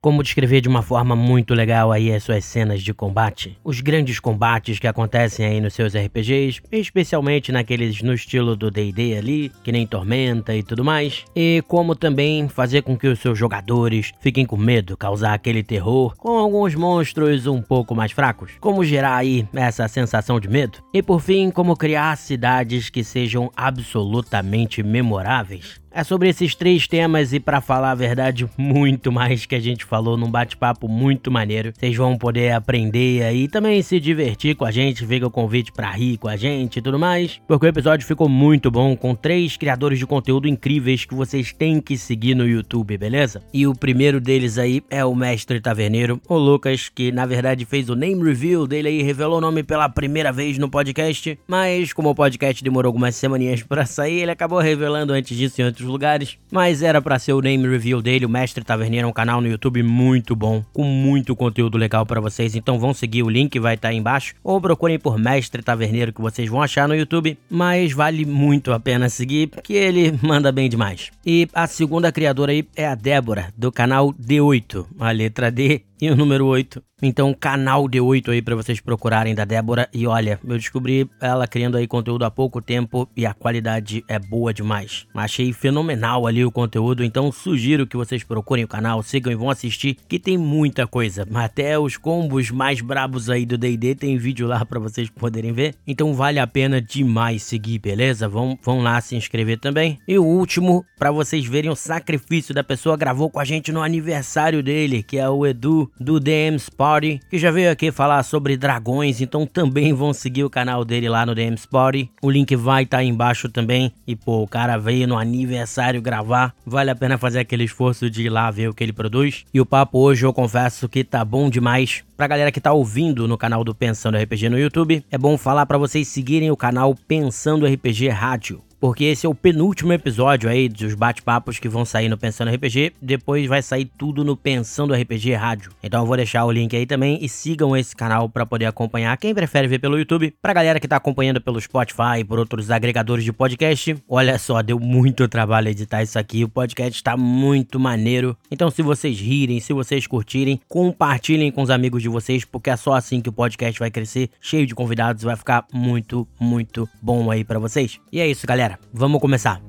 como descrever de uma forma muito legal aí as suas cenas de combate, os grandes combates que acontecem aí nos seus RPGs, especialmente naqueles no estilo do D&D ali, que nem Tormenta e tudo mais, e como também fazer com que os seus jogadores fiquem com medo, causar aquele terror com alguns monstros um pouco mais fracos, como gerar aí essa sensação de medo, e por fim, como criar cidades que sejam absolutamente memoráveis. É sobre esses 3 temas e, pra falar a verdade, muito mais que a gente falou num bate-papo muito maneiro. Vocês vão poder aprender aí e também se divertir com a gente, fica o convite pra rir com a gente e tudo mais, porque o episódio ficou muito bom, com 3 criadores de conteúdo incríveis que vocês têm que seguir no YouTube, beleza? E o primeiro deles aí é o Mestre Taverneiro, o Lucas, que na verdade fez o name reveal dele aí, revelou o nome pela primeira vez no podcast, mas como o podcast demorou algumas semaninhas pra sair, ele acabou revelando antes disso em outros lugares, mas era pra ser o name review dele. O Mestre Taverneiro é um canal no YouTube muito bom, com muito conteúdo legal pra vocês, então vão seguir, o link vai estar aí embaixo, ou procurem por Mestre Taverneiro que vocês vão achar no YouTube, mas vale muito a pena seguir, porque ele manda bem demais. E a segunda criadora aí é a Débora, do canal D8, a letra D e o número 8. Então, canal D8 aí pra vocês procurarem da Débora. E olha, eu descobri ela criando aí conteúdo há pouco tempo e a qualidade é boa demais. Achei fenomenal ali o conteúdo, então sugiro que vocês procurem o canal, sigam e vão assistir, que tem muita coisa. Até os combos mais brabos aí do D&D tem vídeo lá pra vocês poderem ver. Então vale a pena demais seguir, beleza? Vão lá se inscrever também. E o último, pra vocês verem o sacrifício da pessoa, gravou com a gente no aniversário dele, que é o Edu, do DM's Party, que já veio aqui falar sobre dragões, então também vão seguir o canal dele lá no DM's Party. O link vai estar aí embaixo também. E pô, o cara veio no aniversário gravar, vale a pena fazer aquele esforço de ir lá ver o que ele produz. E o papo hoje eu confesso que tá bom demais. Pra galera que tá ouvindo no canal do Pensando RPG no YouTube, é bom falar pra vocês seguirem o canal Pensando RPG Rádio, porque esse é o penúltimo episódio aí dos bate-papos que vão sair no Pensando RPG, depois vai sair tudo no Pensando RPG Rádio. Então eu vou deixar o link aí também e sigam esse canal pra poder acompanhar, quem prefere ver pelo YouTube. Pra galera que tá acompanhando pelo Spotify e por outros agregadores de podcast, olha só, deu muito trabalho editar isso aqui, o podcast tá muito maneiro. Então se vocês rirem, se vocês curtirem, compartilhem com os amigos de vocês, porque é só assim que o podcast vai crescer, cheio de convidados, vai ficar muito, muito bom aí pra vocês. E é isso, galera. Vamos começar.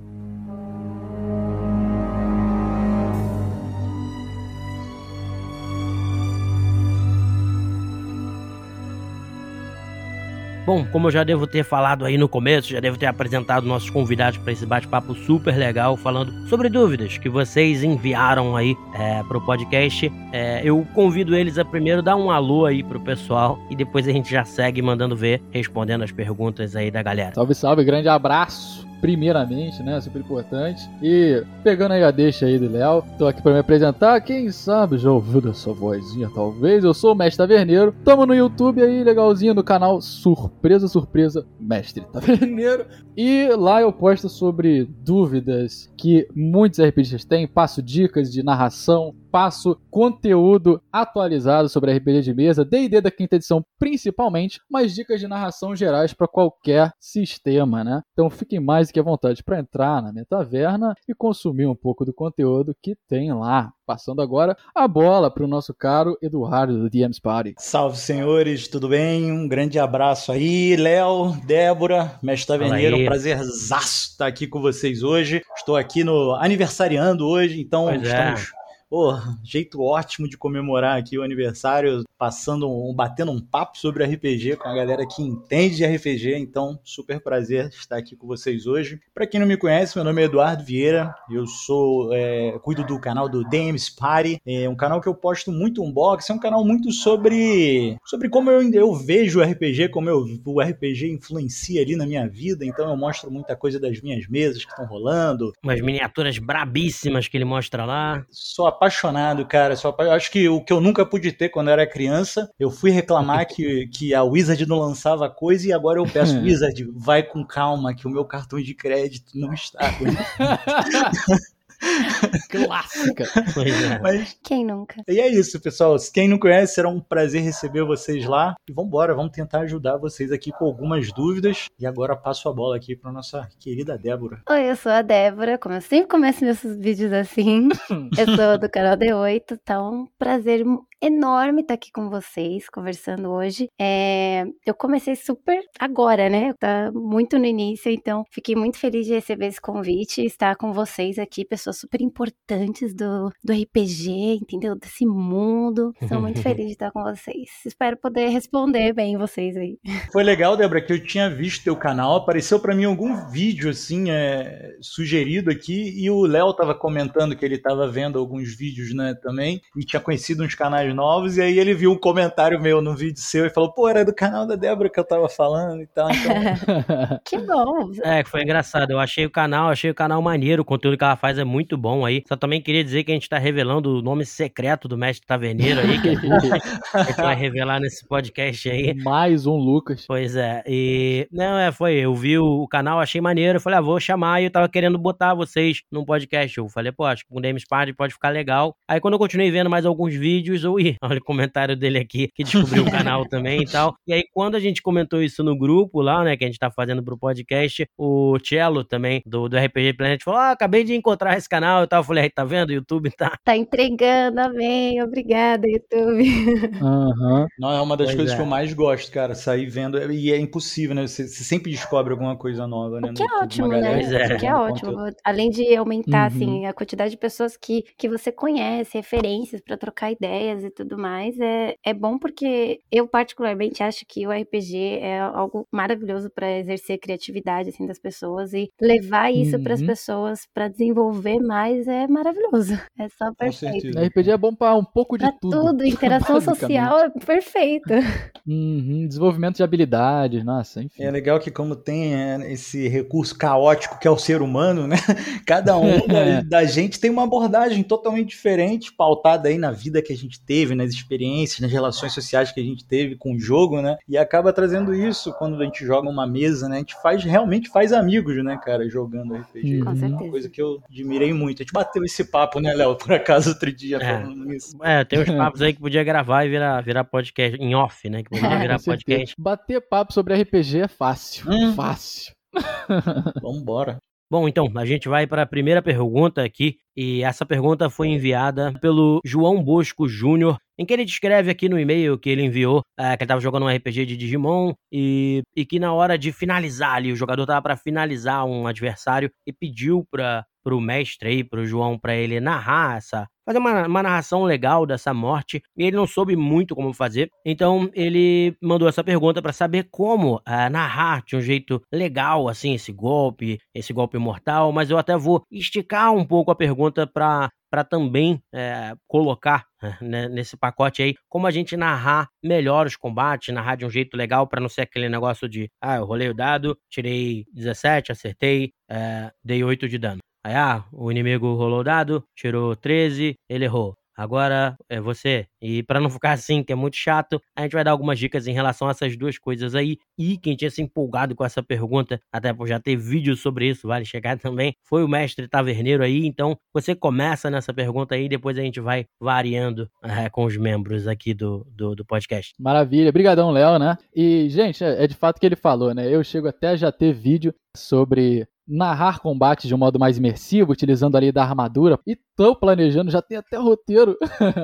Bom, como eu já devo ter falado aí no começo, já devo ter apresentado nossos convidados para esse bate-papo super legal, falando sobre dúvidas que vocês enviaram aí pro podcast. Eu convido eles a primeiro dar um alô aí pro pessoal e depois a gente já segue mandando ver, respondendo as perguntas aí da galera. Salve, salve, grande abraço! Primeiramente, né, super importante. E pegando aí a deixa aí do Léo, tô aqui pra me apresentar. Quem sabe já ouviu da sua vozinha, talvez. Eu sou o Mestre Taverneiro. Tamo no YouTube aí, legalzinho, no canal Surpresa, Surpresa, Mestre Taverneiro. E lá eu posto sobre dúvidas que muitos RPGs têm. Passo dicas de narração, passo conteúdo atualizado sobre RPG de mesa, D&D da 5ª edição principalmente, mas dicas de narração gerais para qualquer sistema, né? Então fiquem mais que à vontade para entrar na minha taverna e consumir um pouco do conteúdo que tem lá. Passando agora a bola para o nosso caro Eduardo do DM's Party. Salve, senhores, tudo bem? Um grande abraço aí, Léo, Débora, Mestre Taverneiro, um prazerzaço estar aqui com vocês hoje. Estou aqui no aniversariando hoje, então estamos... jeito ótimo de comemorar aqui o aniversário, batendo um papo sobre RPG com a galera que entende de RPG, então super prazer estar aqui com vocês hoje. Para quem não me conhece, meu nome é Eduardo Vieira, eu cuido do canal do DM's Party, é um canal que eu posto muito unboxing, é um canal muito sobre como eu vejo o RPG, como o RPG influencia ali na minha vida, então eu mostro muita coisa das minhas mesas que estão rolando. Umas miniaturas brabíssimas que ele mostra lá. Sou apaixonado, cara. Acho que o que eu nunca pude ter quando eu era criança, eu fui reclamar que a Wizard não lançava coisa e agora eu peço, Wizard, vai com calma, que o meu cartão de crédito não está. Clássica. Pois é. Mas, quem nunca? E é isso, pessoal. Quem não conhece, será um prazer receber vocês lá. E vambora, vamos tentar ajudar vocês aqui com algumas dúvidas. E agora passo a bola aqui para nossa querida Débora. Oi, eu sou a Débora, como eu sempre começo meus vídeos assim. Eu sou do canal D8, tá um prazer enorme estar aqui com vocês, conversando hoje. Eu comecei super agora, né? Tá muito no início, então fiquei muito feliz de receber esse convite e estar com vocês aqui, pessoas super importantes do RPG, entendeu? Desse mundo. Estou muito feliz de estar com vocês. Espero poder responder bem vocês aí. Foi legal, Débora, que eu tinha visto teu canal, apareceu pra mim algum vídeo, assim, sugerido aqui, e o Léo tava comentando que ele tava vendo alguns vídeos, né, também, e tinha conhecido uns canais novos, e aí ele viu um comentário meu no vídeo seu e falou, pô, era do canal da Débora que eu tava falando e tal, então... Que bom! Foi engraçado, eu achei o canal maneiro, o conteúdo que ela faz é muito bom aí, só também queria dizer que a gente tá revelando o nome secreto do Mestre Taverneiro aí, que a gente vai revelar nesse podcast aí. Mais um Lucas. Pois é, eu vi o canal, achei maneiro, eu falei, vou chamar, e eu tava querendo botar vocês num podcast, eu falei, pô, acho que com o James Party pode ficar legal. Aí quando eu continuei vendo mais alguns vídeos, olha o comentário dele aqui, que descobriu o canal também e tal, e aí quando a gente comentou isso no grupo lá, né, que a gente tá fazendo pro podcast, o Cello também, do RPG Planet, falou, acabei de encontrar esse canal e tal, eu falei, tá vendo, o YouTube tá entregando, amém, obrigada, YouTube. Não, é uma das coisas que eu mais gosto, cara, sair vendo, e é impossível, né, você sempre descobre alguma coisa nova, né. O que é ótimo, né? O que é ótimo, além de aumentar, assim, a quantidade de pessoas que você conhece, referências pra trocar ideias e tudo mais, é bom porque eu particularmente acho que o RPG é algo maravilhoso pra exercer a criatividade, assim, das pessoas, e levar isso pras pessoas pra desenvolver mais é maravilhoso, é só perfeito. O RPG é bom pra um pouco de tudo. Interação social é perfeito. Desenvolvimento de habilidades, nossa, enfim. É legal que como tem esse recurso caótico que é o ser humano, né? Cada um da gente tem uma abordagem totalmente diferente, pautada aí na vida que a gente teve, nas experiências, nas relações sociais que a gente teve com o jogo, né? E acaba trazendo isso quando a gente joga uma mesa, né? A gente realmente faz amigos, né, cara, jogando RPG. Com certeza. Uma coisa que eu admirei muito. A gente bateu esse papo, né, Léo, por acaso outro dia falando nisso. Tem uns papos aí que podia gravar e virar podcast em off, né? Que podia virar podcast. Bater papo sobre RPG é fácil. Fácil. Vambora. Bom, então, a gente vai para a primeira pergunta aqui, e essa pergunta foi enviada pelo João Bosco Júnior, em que ele descreve aqui no e-mail que ele enviou, que ele estava jogando um RPG de Digimon, e que na hora de finalizar ali, o jogador estava para finalizar um adversário e pediu pro mestre aí, pro João, para ele narrar fazer uma narração legal dessa morte, e ele não soube muito como fazer, então ele mandou essa pergunta para saber como narrar de um jeito legal, assim, esse golpe mortal, mas eu até vou esticar um pouco a pergunta para também colocar nesse pacote aí, como a gente narrar melhor os combates, narrar de um jeito legal, para não ser aquele negócio de, eu rolei o dado, tirei 17, acertei, dei 8 de dano. Aí, o inimigo rolou o dado, tirou 13, ele errou. Agora é você. E pra não ficar assim, que é muito chato, a gente vai dar algumas dicas em relação a essas duas coisas aí. E quem tinha se empolgado com essa pergunta, até por já ter vídeo sobre isso, vale chegar também, foi o Mestre Taverneiro aí. Então, você começa nessa pergunta aí, depois a gente vai variando com os membros aqui do podcast. Maravilha. Obrigadão, Léo, né? E, gente, é de fato que ele falou, né? Eu chego até a já ter vídeo sobre narrar combates de um modo mais imersivo, utilizando ali da armadura, e tô planejando, já tem até roteiro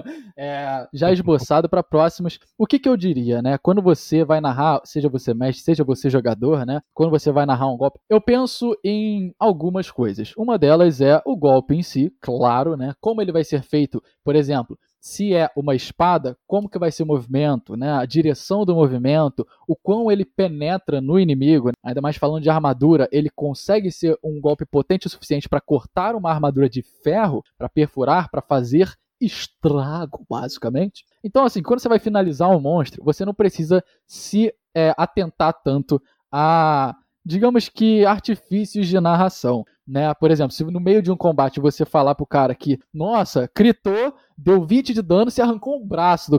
já esboçado para próximos. O que eu diria, né? Quando você vai narrar, seja você mestre, seja você jogador, né? Quando você vai narrar um golpe, eu penso em algumas coisas. Uma delas é o golpe em si, claro, né? Como ele vai ser feito, por exemplo, se é uma espada, como que vai ser o movimento, né? A direção do movimento, o quão ele penetra no inimigo, ainda mais falando de armadura, ele consegue ser um golpe potente o suficiente para cortar uma armadura de ferro, para perfurar, para fazer estrago, basicamente. Então, assim, quando você vai finalizar um monstro, você não precisa se atentar tanto a, digamos que, artifícios de narração, né? Por exemplo, se no meio de um combate você falar pro cara que, nossa, critou, deu 20 de dano, se arrancou o braço do cara.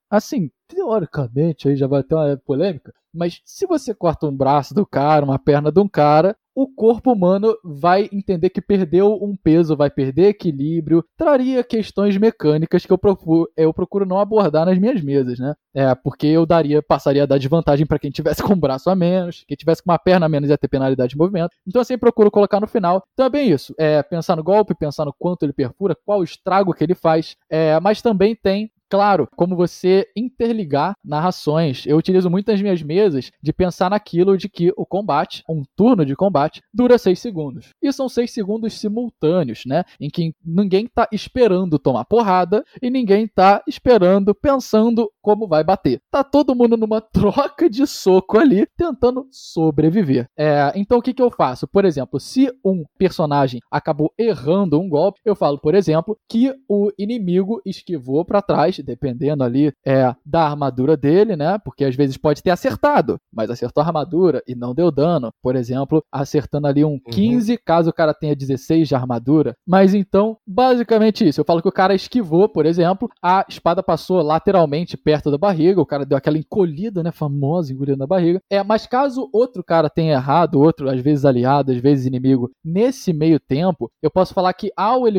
assim, teoricamente, aí já vai ter uma polêmica, mas se você corta um braço do cara, uma perna de um cara, o corpo humano vai entender que perdeu um peso, vai perder equilíbrio, traria questões mecânicas que eu procuro não abordar nas minhas mesas, né? Porque passaria a dar desvantagem para quem tivesse com um braço a menos, quem tivesse com uma perna a menos ia ter penalidade de movimento. Então eu sempre procuro colocar no final. Então é bem isso, pensar no golpe, pensar no quanto ele perfura, qual o estrago que ele faz, mas também tem, claro, como você interligar narrações. Eu utilizo muito nas minhas mesas de pensar naquilo de que o combate, um turno de combate, dura 6 segundos. E são 6 segundos simultâneos, né? Em que ninguém tá esperando tomar porrada e ninguém tá esperando, pensando como vai bater. Tá todo mundo numa troca de soco ali, tentando sobreviver. Então o que eu faço? Por exemplo, se um personagem acabou errando um golpe, eu falo, por exemplo, que o inimigo esquivou para trás, dependendo ali da armadura dele, né? Porque às vezes pode ter acertado, mas acertou a armadura e não deu dano. Por exemplo, acertando ali um 15, caso o cara tenha 16 de armadura. Mas então, basicamente isso. Eu falo que o cara esquivou, por exemplo, a espada passou lateralmente perto da barriga, o cara deu aquela encolhida, né? Famosa encolhida na barriga. Mas caso outro cara tenha errado, outro, às vezes aliado, às vezes inimigo, nesse meio tempo, eu posso falar que ao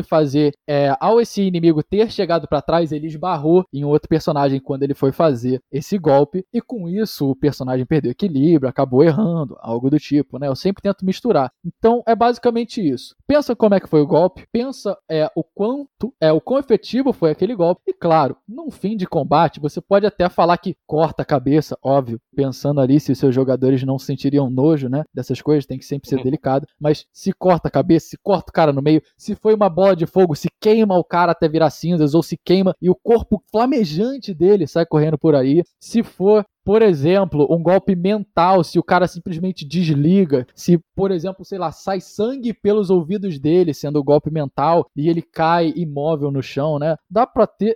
esse inimigo ter chegado para trás, ele esbarrou em outro personagem quando ele foi fazer esse golpe, e com isso o personagem perdeu equilíbrio, acabou errando, algo do tipo, né? Eu sempre tento misturar. Então é basicamente isso. Pensa como é que foi o golpe, pensa o quão efetivo foi aquele golpe, e claro, num fim de combate, você pode até falar que corta a cabeça, óbvio, pensando ali se os seus jogadores não sentiriam nojo, né? Dessas coisas, tem que sempre ser delicado, mas se corta a cabeça, se corta o cara no meio, se foi uma bola de fogo, se queima o cara até virar cinzas, ou se queima e o corpo flamejante dele sai correndo por aí. Se for, por exemplo, um golpe mental, se o cara simplesmente desliga, se, por exemplo, sei lá, sai sangue pelos ouvidos dele, sendo o golpe mental, e ele cai imóvel no chão, né? Dá pra ter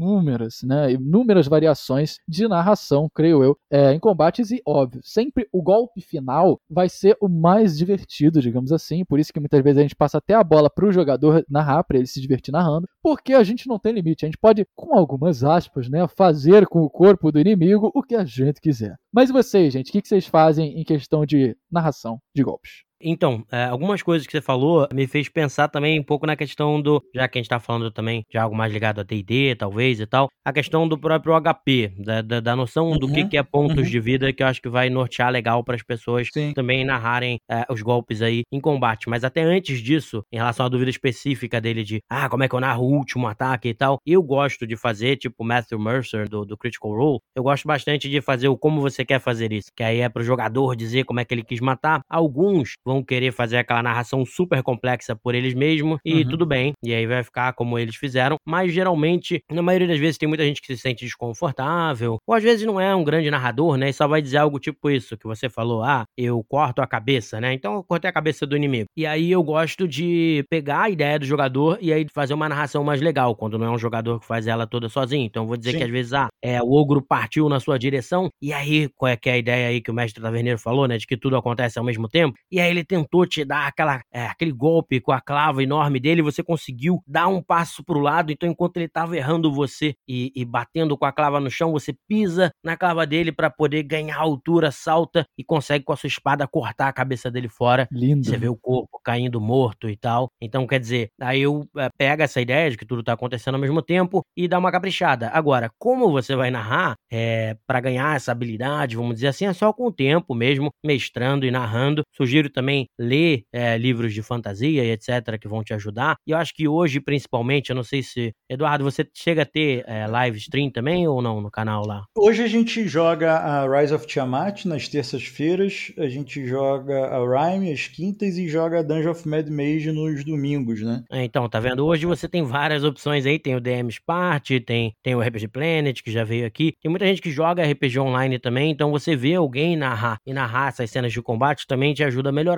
inúmeras variações de narração, creio eu, em combates, e óbvio, sempre o golpe final vai ser o mais divertido, digamos assim, por isso que muitas vezes a gente passa até a bola pro jogador narrar, pra ele se divertir narrando, porque a gente não tem limite, a gente pode, com algumas aspas, né, fazer com o corpo do inimigo o que a gente quiser. Mas e vocês, gente, o que vocês fazem em questão de narração de golpes? Então, algumas coisas que você falou me fez pensar também um pouco na questão já que a gente tá falando também de algo mais ligado a D&D, talvez, e tal, a questão do próprio HP, da noção do que é pontos de vida, que eu acho que vai nortear legal para as pessoas também narrarem os golpes aí em combate. Mas até antes disso, em relação à dúvida específica dele de, como é que eu narro o último ataque e tal, eu gosto de fazer, tipo Matthew Mercer do Critical Role, eu gosto bastante de fazer o como você quer fazer isso, que aí é pro jogador dizer como é que ele quis matar. Alguns vão querer fazer aquela narração super complexa por eles mesmos, e tudo bem, e aí vai ficar como eles fizeram, mas geralmente, na maioria das vezes, tem muita gente que se sente desconfortável, ou às vezes não é um grande narrador, né, e só vai dizer algo tipo isso, que você falou, eu corto a cabeça, né, então eu cortei a cabeça do inimigo. E aí eu gosto de pegar a ideia do jogador e aí fazer uma narração mais legal, quando não é um jogador que faz ela toda sozinho. Então eu vou dizer que às vezes, o ogro partiu na sua direção, e aí, qual é que é a ideia aí que o mestre Taverneiro falou, né, de que tudo acontece ao mesmo tempo, e aí ele tentou te dar aquele golpe com a clava enorme dele, você conseguiu dar um passo pro lado, então enquanto ele tava errando você e batendo com a clava no chão, você pisa na clava dele pra poder ganhar altura, salta e consegue com a sua espada cortar a cabeça dele fora. Lindo. Você vê o corpo caindo morto e tal. Então, quer dizer, aí eu pego essa ideia de que tudo tá acontecendo ao mesmo tempo e dá uma caprichada. Agora, como você vai narrar pra ganhar essa habilidade, vamos dizer assim, é só com o tempo mesmo, mestrando e narrando. Sugiro também ler livros de fantasia e etc, que vão te ajudar. E eu acho que hoje, principalmente, eu não sei se... Eduardo, você chega a ter live stream também ou não no canal lá? Hoje a gente joga a Rise of Tiamat nas terças-feiras, a gente joga a Rime às quintas e joga a Dungeon of Mad Mage nos domingos, né? Então, tá vendo? Hoje você tem várias opções aí, tem o DM's Party, tem o RPG Planet, que já veio aqui. Tem muita gente que joga RPG online também, então você vê alguém narrar essas cenas de combate também te ajuda a melhorar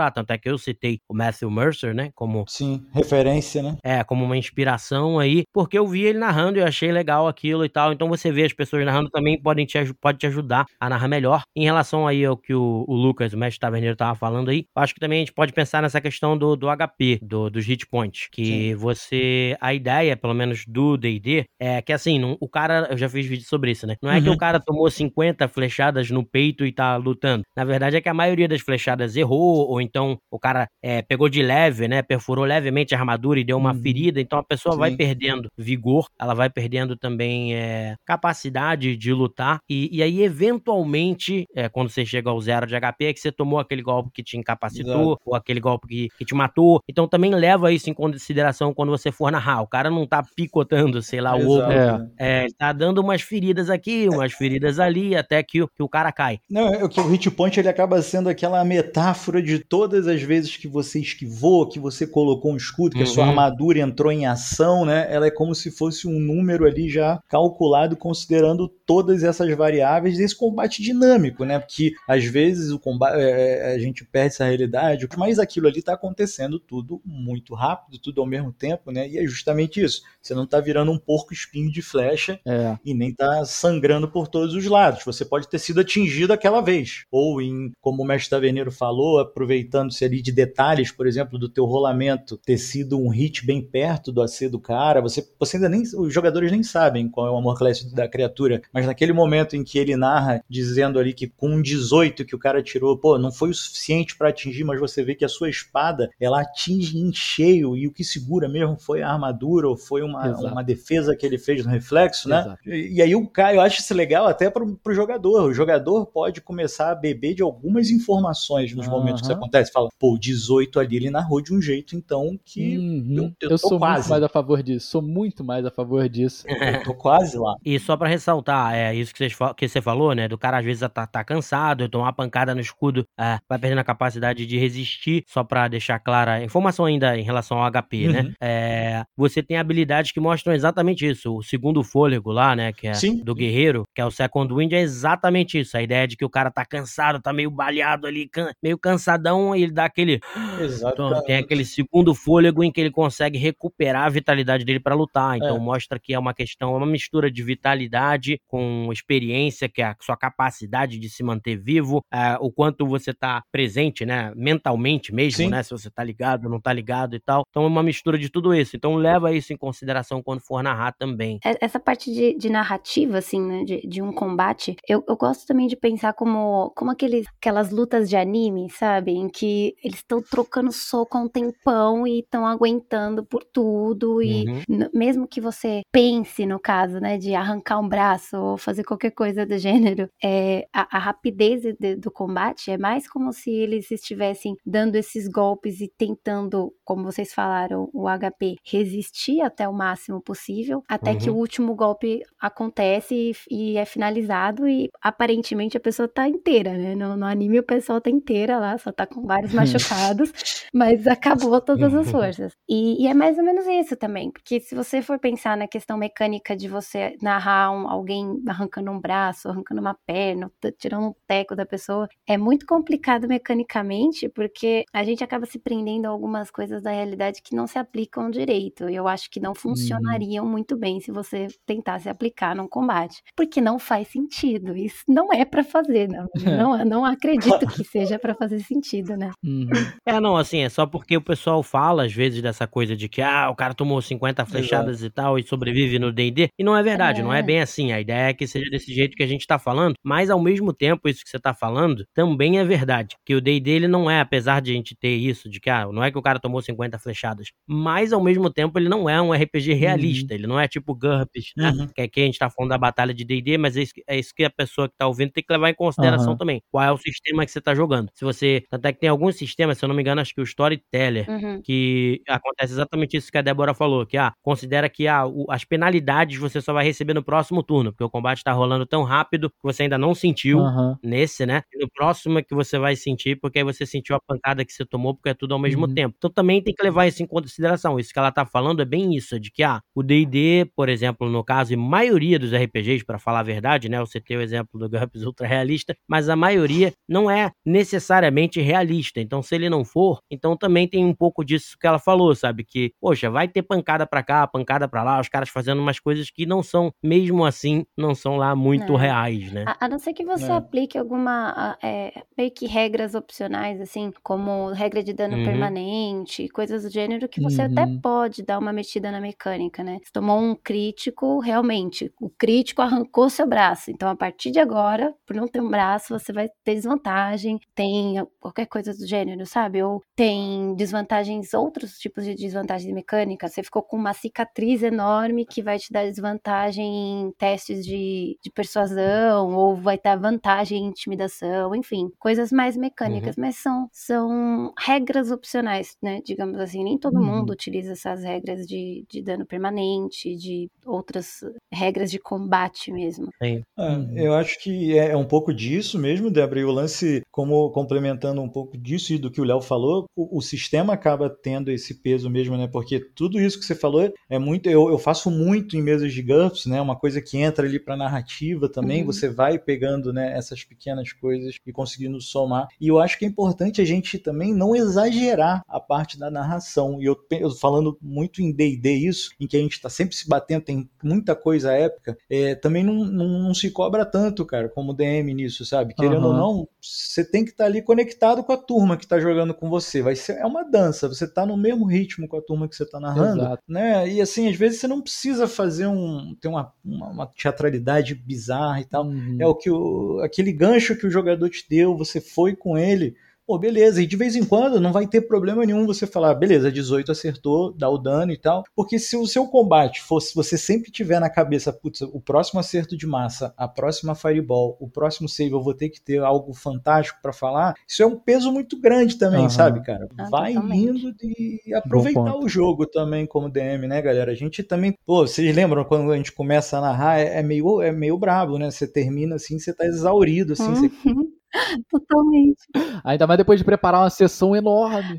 explorar. Tanto é que eu citei o Matthew Mercer, né? Como... Sim, referência, né? Como uma inspiração aí, porque eu vi ele narrando e eu achei legal aquilo e tal. Então você vê as pessoas narrando também pode te ajudar a narrar melhor. Em relação aí ao que o Lucas, o mestre taverneiro, tava falando aí, eu acho que também a gente pode pensar nessa questão do HP, dos hit points, que a ideia, pelo menos do D&D, é que assim, o cara, eu já fiz vídeo sobre isso, né? Não é que o cara tomou 50 flechadas no peito e tá lutando. Na verdade é que a maioria das flechadas errou, ou então o cara pegou de leve, né? Perfurou levemente a armadura e deu uma ferida, então a pessoa vai perdendo vigor, ela vai perdendo também capacidade de lutar, e aí eventualmente, quando você chega ao 0 de HP, é que você tomou aquele golpe que te incapacitou, ou aquele golpe que te matou, então também leva isso em consideração quando você for narrar. O cara não tá picotando, sei lá, o ombro, ele tá dando umas feridas aqui, umas feridas ali, até que o cara cai. Não, é que o hit point ele acaba sendo aquela metáfora de todas as vezes que você esquivou, que você colocou um escudo, que a sua armadura entrou em ação, né? Ela é como se fosse um número ali já calculado, considerando todas essas variáveis desse combate dinâmico, né? Porque às vezes o combate, a gente perde essa realidade, mas aquilo ali tá acontecendo tudo muito rápido, tudo ao mesmo tempo, né? E é justamente isso. Você não tá virando um porco espinho de flecha e nem tá sangrando por todos os lados. Você pode ter sido atingido aquela vez. Ou, como o mestre taverneiro falou, aproveitando-se ali de detalhes, por exemplo, do teu rolamento, ter sido um hit bem perto do AC do cara. Você ainda nem... Os jogadores nem sabem qual é o armor class da criatura, mas naquele momento em que ele narra, dizendo ali que com um 18 que o cara tirou, não foi o suficiente para atingir, mas você vê que a sua espada, ela atinge em cheio, e o que segura mesmo foi a armadura, ou foi uma defesa que ele fez no reflexo, né? E aí eu acho isso legal até pro jogador. O jogador pode começar a beber de algumas informações nos momentos que isso acontece. Fala, o 18 ali ele narrou de um jeito, então, que eu sou quase. Muito mais a favor disso. Sou muito mais a favor disso. Eu tô quase lá. E só pra ressaltar, isso que você falou, né? Do cara às vezes tá cansado, tomar uma pancada no escudo, vai perdendo a capacidade de resistir. Só pra deixar clara a informação ainda em relação ao HP, né? Você tem habilidades que mostram exatamente isso. O segundo fôlego lá, né? Que é do guerreiro, que é o Second Wind, é exatamente isso. A ideia de que o cara tá cansado, tá meio baleado ali, meio cansadão, e ele dá aquele... Então, tem aquele segundo fôlego em que ele consegue recuperar a vitalidade dele pra lutar. Então mostra que é uma mistura de vitalidade com experiência, que é a sua capacidade de se manter vivo, o quanto você tá presente, né? Mentalmente mesmo, né? Se você tá ligado, não tá ligado e tal. Então é uma mistura de tudo isso. Então leva isso em consideração quando for narrar também. Essa parte de narrativa, assim, né? De um combate, eu gosto também de pensar como aquelas lutas de anime, sabe? Em que eles estão trocando soco há um tempão e estão aguentando por tudo. E mesmo que você pense, no caso, né? De arrancar um braço ou fazer qualquer coisa do gênero, a rapidez do combate é mais como se eles estivessem dando esses golpes e tentando, como vocês falaram, o HP resistir até o máximo possível, até que o último golpe acontece e é finalizado, e aparentemente a pessoa tá inteira, né? No anime o pessoal tá inteira lá, só tá com vários machucados, mas acabou todas as forças. E é mais ou menos isso também, porque se você for pensar na questão mecânica de você narrar alguém arrancando um braço, arrancando uma perna, tirando um teco da pessoa, é muito complicado mecanicamente, porque a gente acaba se prendendo a algumas coisas da realidade que não se aplicam direito. Eu acho que não funcionariam muito bem se você tentasse aplicar num combate, porque não faz sentido. Isso não é pra fazer, não acredito que seja pra fazer sentido, né? Não, assim, é só porque o pessoal fala às vezes dessa coisa de que o cara tomou 50 flechadas e tal e sobrevive no D&D, e não é verdade, não é bem assim. A ideia é que seja desse jeito que a gente tá falando, mas ao mesmo tempo isso que você tá falando também é verdade, que o D&D ele não é, apesar de a gente ter isso, de que não é que o cara tomou 50 flechadas, mas ao mesmo tempo ele não é um RPG realista, ele não é tipo GURPS, né? Que aqui a gente tá falando da batalha de D&D, mas é isso que a pessoa que tá ouvindo tem que levar em consideração também. Qual é o sistema que você tá jogando. Se você, tanto é que tem alguns sistemas, se eu não me engano, acho que o Storyteller, que acontece exatamente isso que a Débora falou, que considera que as penalidades você só vai receber no próximo turno, porque o combate tá rolando tão rápido que você ainda não sentiu nesse, né? E no próximo é que você vai sentir, porque aí você sentiu a pancada que você tomou, porque é tudo ao mesmo tempo. Então também tem que levar isso em consideração. Isso que ela tá falando é bem isso, de que o D&D, por exemplo, no caso, e maioria dos RPGs, pra falar a verdade, né? Você tem o exemplo do GURPS Ultra Realista, mas a maioria não é necessariamente realista realista. Então, se ele não for, então também tem um pouco disso que ela falou, sabe? Que, poxa, vai ter pancada pra cá, pancada pra lá, os caras fazendo umas coisas que não são, mesmo assim, não são lá muito reais, né? A não ser que você aplique alguma, meio que regras opcionais, assim, como regra de dano permanente, coisas do gênero, que você até pode dar uma mexida na mecânica, né? Você tomou um crítico, realmente, o crítico arrancou seu braço. Então, a partir de agora, por não ter um braço, você vai ter desvantagem, tem qualquer coisa do gênero, sabe? Ou tem desvantagens, outros tipos de desvantagem mecânica. Você ficou com uma cicatriz enorme que vai te dar desvantagem em testes de persuasão, ou vai ter vantagem em intimidação, enfim, coisas mais mecânicas, mas são regras opcionais, né? Digamos assim, nem todo mundo utiliza essas regras de dano permanente, de outras regras de combate mesmo. Eu acho que é um pouco disso mesmo, Débora, e o lance, como complementando um pouco disso e do que o Léo falou, o sistema acaba tendo esse peso mesmo, né? Porque tudo isso que você falou é muito. Eu faço muito em mesas de GURPS, né? Uma coisa que entra ali pra narrativa também, você vai pegando, né, essas pequenas coisas e conseguindo somar. E eu acho que é importante a gente também não exagerar a parte da narração. E eu falando muito em D&D isso, em que a gente tá sempre se batendo, tem muita coisa épica, também não se cobra tanto, cara, como DM nisso, sabe? Querendo ou não, você tem que estar ali conectado com a turma que tá jogando com você. É uma dança, você tá no mesmo ritmo com a turma que você tá narrando, né? E assim, às vezes você não precisa fazer ter uma teatralidade bizarra e tal. É aquele gancho que o jogador te deu, você foi com ele. Pô, beleza, e de vez em quando não vai ter problema nenhum você falar, beleza, 18 acertou, dá o dano e tal, porque se o seu combate fosse, você sempre tiver na cabeça, putz, o próximo acerto de massa, a próxima fireball, o próximo save, eu vou ter que ter algo fantástico pra falar, isso é um peso muito grande também, sabe, cara? Vai indo e aproveitar o jogo também como DM, né, galera? A gente também, pô, vocês lembram quando a gente começa a narrar, é meio brabo, né? Você termina assim, você tá exaurido, assim, você... Totalmente. Ainda mais depois de preparar uma sessão enorme.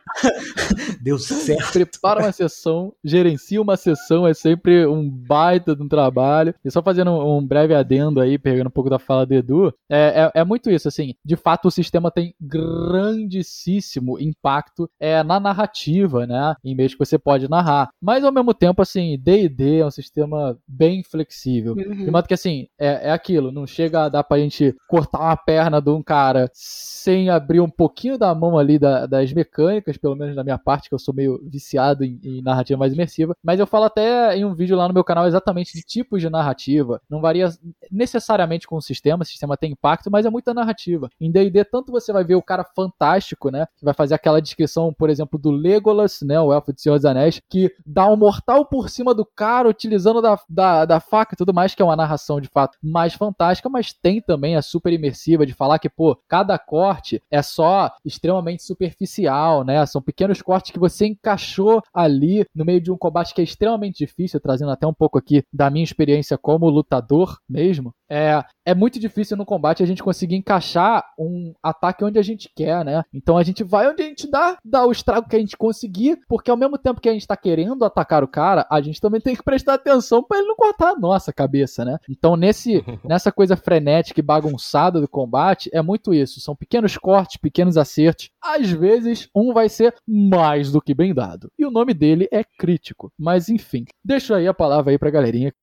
Deu certo. Prepara uma sessão, gerencia uma sessão, é sempre um baita de um trabalho. E só fazendo um breve adendo aí, pegando um pouco da fala do Edu, é muito isso, assim, de fato o sistema tem grandíssimo impacto na narrativa, né, em meios que você pode narrar. Mas ao mesmo tempo, assim, D&D é um sistema bem flexível. De modo que, assim, é aquilo, não chega a dar pra gente cortar uma perna de um cara sem abrir um pouquinho da mão ali das mecânicas, pelo menos na minha parte, que eu sou meio viciado em narrativa mais imersiva, mas eu falo até em um vídeo lá no meu canal exatamente de tipos de narrativa, não varia necessariamente com o sistema tem impacto, mas é muita narrativa. Em D&D, tanto você vai ver o cara fantástico, né, que vai fazer aquela descrição, por exemplo, do Legolas, né, o elfo de Senhor dos Anéis, que dá um mortal por cima do cara, utilizando da faca e tudo mais, que é uma narração de fato mais fantástica, mas tem também a super imersiva de falar que, pô, cada corte é só extremamente superficial, né? São pequenos cortes que você encaixou ali no meio de um combate que é extremamente difícil, trazendo até um pouco aqui da minha experiência como lutador mesmo. É muito difícil no combate a gente conseguir encaixar um ataque onde a gente quer, né? Então a gente vai onde a gente dá o estrago que a gente conseguir, porque ao mesmo tempo que a gente tá querendo atacar o cara, a gente também tem que prestar atenção pra ele não cortar a nossa cabeça, né? Então nessa coisa frenética e bagunçada do combate, é muito isso. São pequenos cortes, pequenos acertos. Às vezes, um vai ser mais do que bem dado. E o nome dele é crítico. Mas enfim, deixo aí a palavra aí pra galerinha.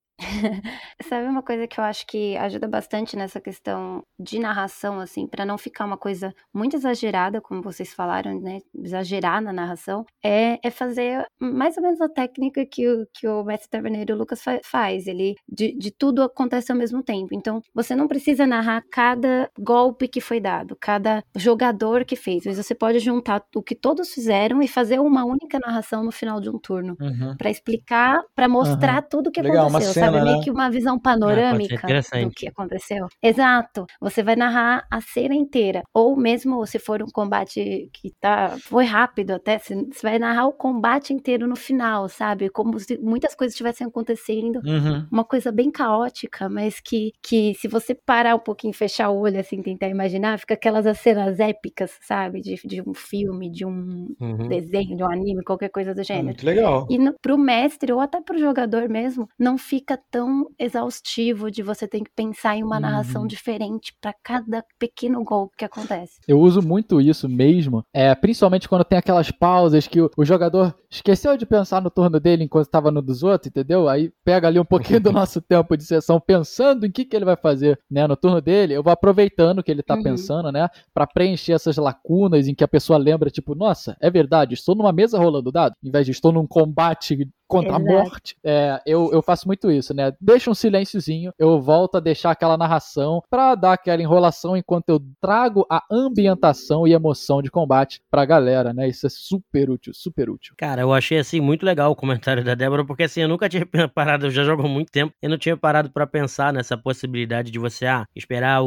Sabe uma coisa que eu acho que ajuda bastante nessa questão de narração, assim, pra não ficar uma coisa muito exagerada, como vocês falaram, né? Exagerar na narração, é fazer mais ou menos a técnica que o mestre taverneiro Lucas faz. Ele, de tudo acontece ao mesmo tempo. Então, você não precisa narrar cada golpe que foi dado, cada jogador que fez. Mas você pode juntar o que todos fizeram e fazer uma única narração no final de um turno. Pra explicar, pra mostrar tudo o que aconteceu. Sabe, meio que uma visão panorâmica do que aconteceu. Exato. Você vai narrar a cena inteira. Ou mesmo se for um combate que foi rápido até, você vai narrar o combate inteiro no final, sabe? Como se muitas coisas estivessem acontecendo. Uma coisa bem caótica, mas que se você parar um pouquinho, fechar o olho, assim, tentar imaginar, fica aquelas cenas épicas, sabe? De um filme, de um desenho, de um anime, qualquer coisa do gênero. Muito legal. E pro mestre, ou até pro jogador mesmo, não fica tão exaustivo de você ter que pensar em uma narração diferente pra cada pequeno golpe que acontece. Eu uso muito isso mesmo, principalmente quando tem aquelas pausas que o jogador esqueceu de pensar no turno dele enquanto estava no dos outros, entendeu? Aí pega ali um pouquinho do nosso tempo de sessão pensando em que ele vai fazer, né, no turno dele. Eu vou aproveitando o que ele tá pensando, né, pra preencher essas lacunas em que a pessoa lembra, tipo, nossa, é verdade, estou numa mesa rolando dado, em vez de estou num combate contra a morte. Eu faço muito isso, né? Deixa um silênciozinho, eu volto a deixar aquela narração pra dar aquela enrolação enquanto eu trago a ambientação e emoção de combate pra galera, né? Isso é super útil, super útil. Cara, eu achei, assim, muito legal o comentário da Débora, porque, assim, eu nunca tinha parado, eu já jogo há muito tempo, eu não tinha parado pra pensar nessa possibilidade de você, esperar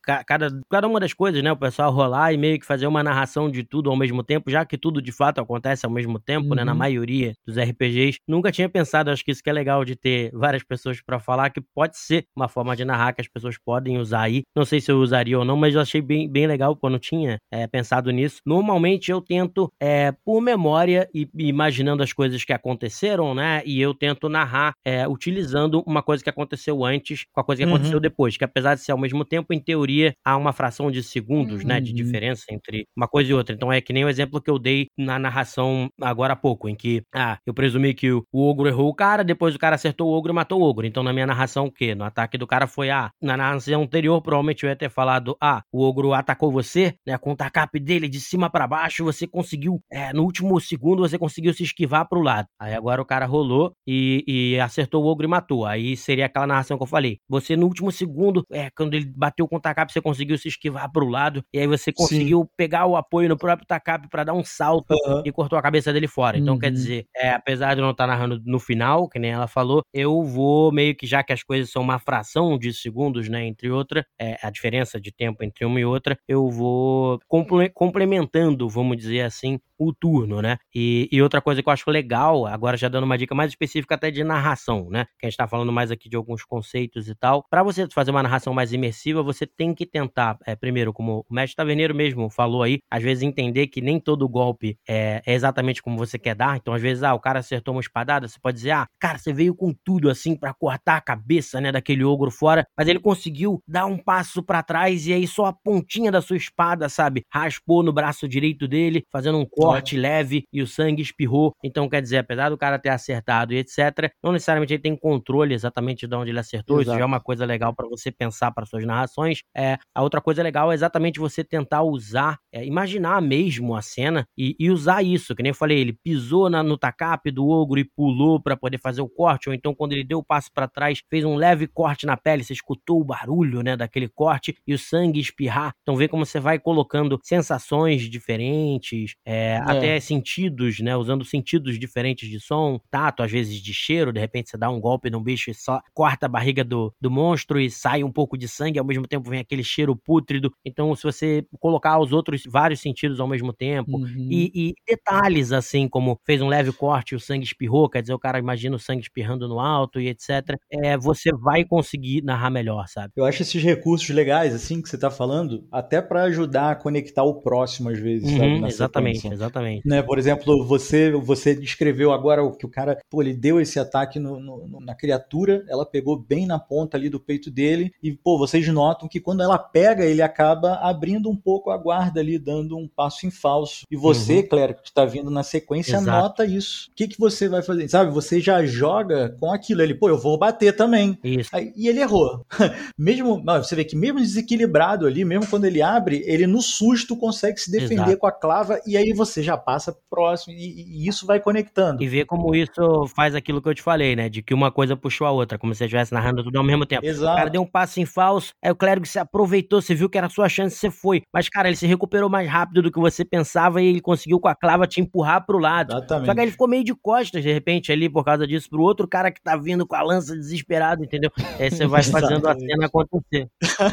cada uma das coisas, né? O pessoal rolar e meio que fazer uma narração de tudo ao mesmo tempo, já que tudo de fato acontece ao mesmo tempo, né? Na maioria dos RPGs. Nunca tinha pensado, acho que isso que é legal de ter várias pessoas pra falar, que pode ser uma forma de narrar que as pessoas podem usar aí. Não sei se eu usaria ou não, mas eu achei bem legal quando tinha pensado nisso. Normalmente eu tento, por memória e imaginando as coisas que aconteceram, né? E eu tento narrar utilizando uma coisa que aconteceu antes com a coisa que aconteceu depois, que apesar de ser ao mesmo tempo, em teoria, há uma fração de segundos, né? De diferença entre uma coisa e outra. Então é que nem o exemplo que eu dei na narração agora há pouco, em que, eu presumi que o ogro errou o cara, depois o cara acertou o ogro e matou o ogro. Então na minha narração, o quê? No ataque do cara foi, na narração anterior, provavelmente eu ia ter falado, o ogro atacou você, né? Com o tacap dele de cima pra baixo, você conseguiu, no último segundo, você conseguiu se esquivar pro lado. Aí agora o cara rolou e acertou o ogro e matou. Aí seria aquela narração que eu falei. Você no último segundo, quando ele bateu com o tacap, você conseguiu se esquivar pro lado, e aí você conseguiu pegar o apoio no próprio tacap pra dar um salto e cortou a cabeça dele fora. Então, quer dizer, apesar de eu não estar narrando no final, que nem ela falou, eu vou meio que, já que as coisas são uma fração de segundos, né, entre outra, a diferença de tempo entre uma e outra, eu vou complementando, vamos dizer assim, o turno, né? E outra coisa que eu acho legal, agora já dando uma dica mais específica até de narração, né? Que a gente tá falando mais aqui de alguns conceitos e tal. Pra você fazer uma narração mais imersiva, você tem que tentar, primeiro, como o mestre taverneiro mesmo falou aí, às vezes entender que nem todo golpe é exatamente como você quer dar. Então, às vezes, o cara acertou uma espadada, você pode dizer, cara, você veio com tudo, assim, pra cortar a cabeça, né, daquele ogro fora, mas ele conseguiu dar um passo pra trás e aí só a pontinha da sua espada, sabe, raspou no braço direito dele, fazendo um corte leve e o sangue espirrou. Então, quer dizer, apesar do cara ter acertado e etc, não necessariamente ele tem controle exatamente de onde ele acertou. Exato. Isso já é uma coisa legal pra você pensar para suas narrações. A outra coisa legal é exatamente você tentar usar, imaginar mesmo a cena e usar isso, que nem eu falei, ele pisou no tacap do ogro e pulou pra poder fazer o corte, ou então quando ele deu o passo pra trás, fez um leve corte na pele, você escutou o barulho, né, daquele corte e o sangue espirrar. Então vê como você vai colocando sensações diferentes, até sentidos, né, usando sentidos diferentes de som, tato, às vezes de cheiro, de repente você dá um golpe num bicho e só corta a barriga do monstro e sai um pouco de sangue, ao mesmo tempo vem aquele cheiro pútrido. Então se você colocar os outros vários sentidos ao mesmo tempo e detalhes assim, como fez um leve corte e o sangue espirrou, quer dizer, o cara imagina o sangue espirrando no alto e etc, você vai conseguir narrar melhor, sabe? Eu acho esses recursos legais, assim, que você tá falando, até pra ajudar a conectar o próximo, às vezes, sabe? Exatamente. Né? Por exemplo, você descreveu agora que o cara, ele deu esse ataque na criatura, ela pegou bem na ponta ali do peito dele, e, vocês notam que quando ela pega, ele acaba abrindo um pouco a guarda ali, dando um passo em falso. E você, clérigo, que está vindo na sequência, nota isso. O que você vai fazer? Sabe, você já joga com aquilo. Ele, eu vou bater também. Isso. Aí, e ele errou. Mesmo, você vê que mesmo desequilibrado ali, mesmo quando ele abre, ele no susto consegue se defender com a clava, e aí você já passa pro próximo, e isso vai conectando. E ver como isso faz aquilo que eu te falei, né? De que uma coisa puxou a outra, como se você estivesse narrando tudo ao mesmo tempo. Exato. O cara deu um passo em falso, aí o clérigo se aproveitou, você viu que era a sua chance, você foi. Mas, cara, ele se recuperou mais rápido do que você pensava e ele conseguiu com a clava te empurrar pro lado. Exatamente. Só que aí ele ficou meio de costas, de repente, ali, por causa disso, pro outro cara que tá vindo com a lança desesperado, entendeu? Aí você vai fazendo a cena acontecer.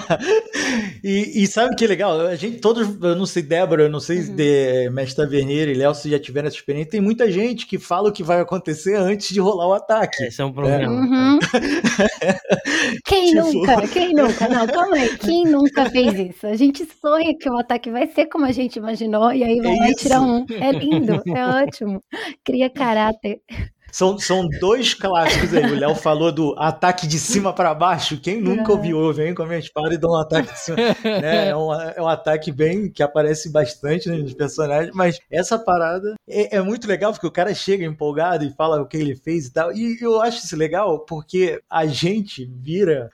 E sabe o que é legal? A gente todos, eu não sei, Débora, eu não sei se Mestre Taverneiro e Léo, se já tiveram essa experiência, tem muita gente que fala o que vai acontecer antes de rolar o ataque. Esse é um problema. Quem nunca? Não, calma aí. Quem nunca fez isso? A gente sonha que o ataque vai ser como a gente imaginou e aí vai lá e tira um. É lindo, é ótimo. Cria caráter. São dois clássicos aí. O Léo falou do ataque de cima pra baixo. Quem nunca ouviu? Eu venho com a minha espada e dou um ataque de cima. Né? É um ataque bem que aparece bastante nos personagens, mas essa parada é muito legal, porque o cara chega empolgado e fala o que ele fez e tal. E eu acho isso legal porque a gente vira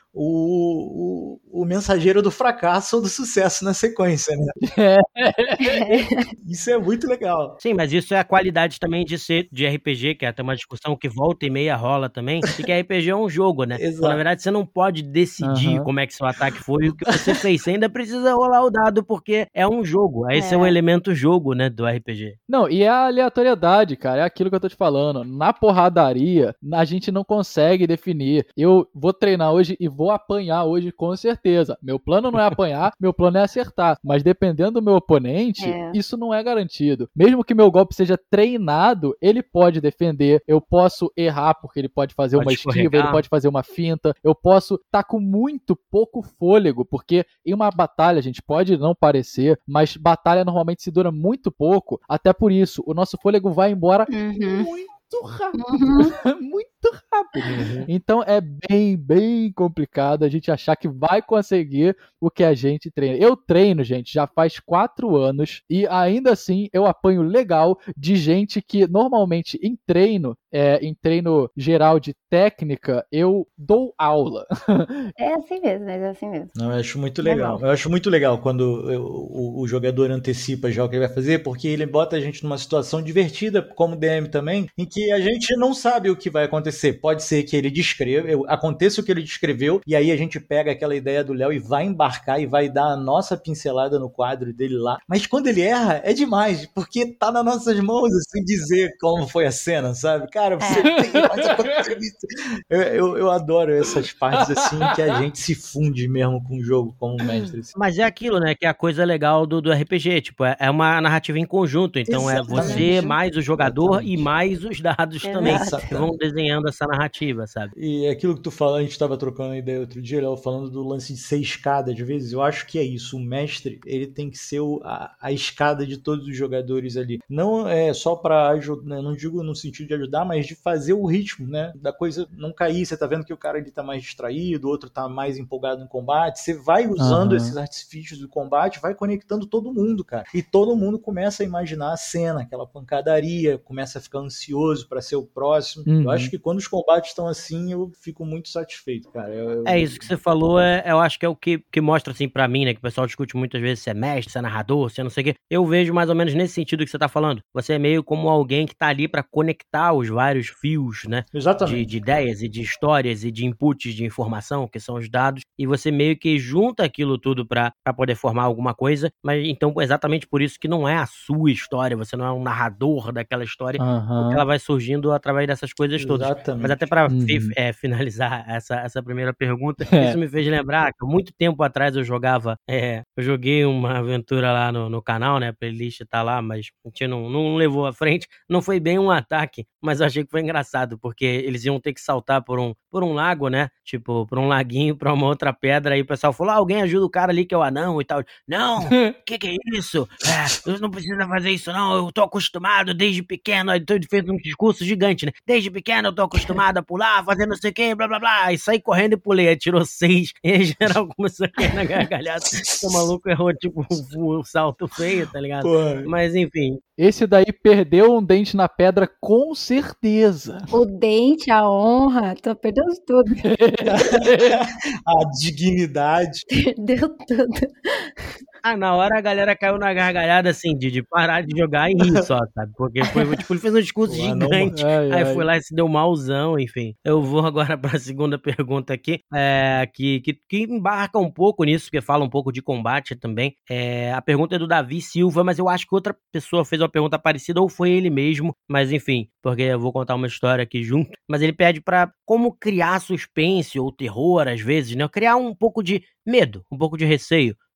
o mensageiro do fracasso ou do sucesso na sequência, né? Isso é muito legal. Sim, mas isso é a qualidade também de ser de RPG, que é até uma discussão que volta e meia rola também, e que RPG é um jogo, né? Então, na verdade, você não pode decidir como é que seu ataque foi e o que você fez. Você ainda precisa rolar o dado, porque é um jogo. Esse é o elemento jogo, né, do RPG. Não, e é a aleatoriedade, cara. É aquilo que eu tô te falando. Na porradaria, a gente não consegue definir. Eu vou treinar hoje e vou apanhar hoje, com certeza. Meu plano não é apanhar, meu plano é acertar. Mas dependendo do meu oponente, isso não é garantido. Mesmo que meu golpe seja treinado, ele pode defender. Eu posso errar, porque ele pode fazer uma esquiva, ele pode fazer uma finta. Eu posso estar com muito pouco fôlego, porque em uma batalha, gente, pode não parecer, mas batalha normalmente se dura muito pouco. Até por isso, o nosso fôlego vai embora muito rápido. Muito rápido. Então é bem complicado a gente achar que vai conseguir o que a gente treina. Eu treino, gente, já faz 4 anos e ainda assim eu apanho legal de gente que normalmente em treino geral de técnica, eu dou aula. É assim mesmo, é assim mesmo. Não, eu acho muito legal. Eu acho muito legal quando o jogador antecipa já o que ele vai fazer, porque ele bota a gente numa situação divertida, como DM também, em que a gente não sabe o que vai acontecer. Pode ser que ele aconteça o que ele descreveu, e aí a gente pega aquela ideia do Léo e vai embarcar e vai dar a nossa pincelada no quadro dele lá. Mas quando ele erra, é demais, porque tá nas nossas mãos, assim, dizer como foi a cena, sabe? Cara, você tem mais acontecido isso. Eu adoro essas partes, assim, que a gente se funde mesmo com o jogo, como mestre. Assim. Mas é aquilo, né, que é a coisa legal do RPG, tipo, é uma narrativa em conjunto, então Exatamente. é você mais o jogador e mais os dados também, que vão desenhando essa narrativa, sabe? E aquilo que tu falou, a gente tava trocando ideia outro dia, Léo, falando do lance de ser escada, às vezes, eu acho que é isso, o mestre, ele tem que ser a escada de todos os jogadores ali. Não é só pra ajudar, não digo no sentido de ajudar, mas de fazer o ritmo, né, da coisa não cair. Você tá vendo que o cara ele tá mais distraído, o outro tá mais empolgado no combate, você vai usando esses artifícios do combate, vai conectando todo mundo, cara, e todo mundo começa a imaginar a cena, aquela pancadaria, começa a ficar ansioso pra ser o próximo. Eu acho que quando os combates estão assim, eu fico muito satisfeito, cara. Isso que você falou, eu acho que é o que mostra, assim, pra mim, né, que o pessoal discute muitas vezes se é mestre, se é narrador, se é não sei o quê. Eu vejo mais ou menos nesse sentido que você tá falando. Você é meio como alguém que tá ali pra conectar os vários fios, né? Exatamente. De ideias e de histórias e de inputs de informação, que são os dados, e você meio que junta aquilo tudo pra poder formar alguma coisa, mas então exatamente por isso que não é a sua história, você não é um narrador daquela história, porque ela vai surgindo através dessas coisas todas. Exatamente. Mas até pra finalizar essa primeira pergunta, isso me fez lembrar que há muito tempo atrás eu joguei uma aventura lá no canal, né, a playlist tá lá, mas a gente não levou à frente, não foi bem um ataque, mas eu achei que foi engraçado, porque eles iam ter que saltar por um lago, né, tipo, por um laguinho, pra uma outra pedra, aí o pessoal falou, alguém ajuda o cara ali que é o anão e tal. Não, que é isso? Não precisa fazer isso não, eu tô acostumado desde pequeno, aí ele fez um discurso gigante, né, desde pequeno eu tô acostumado a pular, fazer não sei o que, blá blá blá, e saí correndo e pulei, aí tirou 6, e em geral começou a cair na gargalhada, o maluco errou, tipo, um salto feio, tá ligado? Porra. Mas enfim. Esse daí perdeu um dente na pedra, com certeza. O dente, a honra, tô perdendo tudo. A dignidade. Perdeu tudo. Na hora a galera caiu na gargalhada, assim, de parar de jogar e rir só, sabe? Porque foi, tipo, ele fez um discurso gigante, aí foi lá e se deu malzão, enfim. Eu vou agora pra segunda pergunta aqui, que embarca um pouco nisso, porque fala um pouco de combate também. A pergunta é do Davi Silva, mas eu acho que outra pessoa fez uma pergunta parecida, ou foi ele mesmo, mas enfim, porque eu vou contar uma história aqui junto. Mas ele pede pra como criar suspense ou terror, às vezes, né? Criar um pouco de medo, um pouco de receio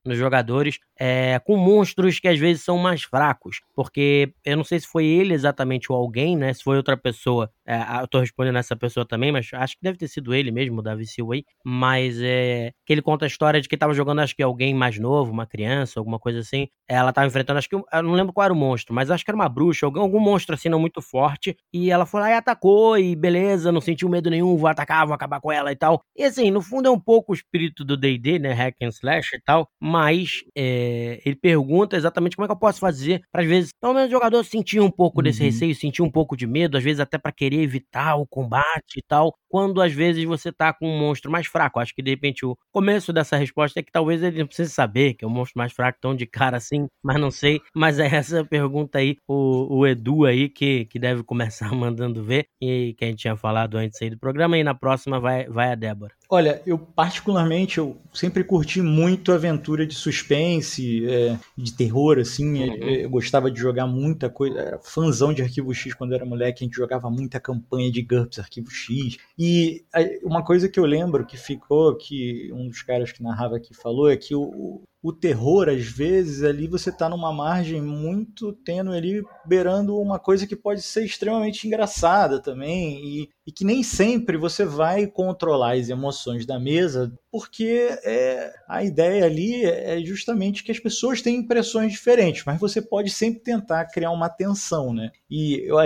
nos jogadores, com monstros que às vezes são mais fracos, porque eu não sei se foi ele exatamente ou alguém, né, se foi outra pessoa, eu tô respondendo essa pessoa também, mas acho que deve ter sido ele mesmo, o Davi Silva, mas que ele conta a história de que tava jogando, acho que alguém mais novo, uma criança, alguma coisa assim, ela tava enfrentando, acho que, eu não lembro qual era o monstro, mas acho que era uma bruxa, algum monstro assim não muito forte, e ela foi lá e atacou, e beleza, não sentiu medo nenhum, vou atacar, vou acabar com ela e tal, e assim, no fundo é um pouco o espírito do D&D, né, hack and slash e tal, mas ele pergunta exatamente como é que eu posso fazer pra, às vezes, pelo menos o jogador sentir um pouco desse receio, sentir um pouco de medo, às vezes até pra querer evitar o combate e tal, quando às vezes você tá com um monstro mais fraco. Acho que de repente o começo dessa resposta é que talvez ele não precise saber que é um monstro mais fraco tão de cara assim, mas não sei, mas é essa pergunta aí, o Edu aí que deve começar mandando ver, e que a gente tinha falado antes aí do programa, e na próxima vai a Débora. Olha, eu particularmente, eu sempre curti muito aventura de suspense, de terror, assim, eu gostava de jogar muita coisa, era fãzão de Arquivo X quando eu era moleque, a gente jogava muita campanha de GURPS, Arquivo X, e uma coisa que eu lembro que ficou, que um dos caras que narrava aqui falou, é que o terror, às vezes, ali você tá numa margem muito tênue ali, beirando uma coisa que pode ser extremamente engraçada também, e que nem sempre você vai controlar as emoções da mesa, porque a ideia ali é justamente que as pessoas têm impressões diferentes, mas você pode sempre tentar criar uma tensão, né? E eu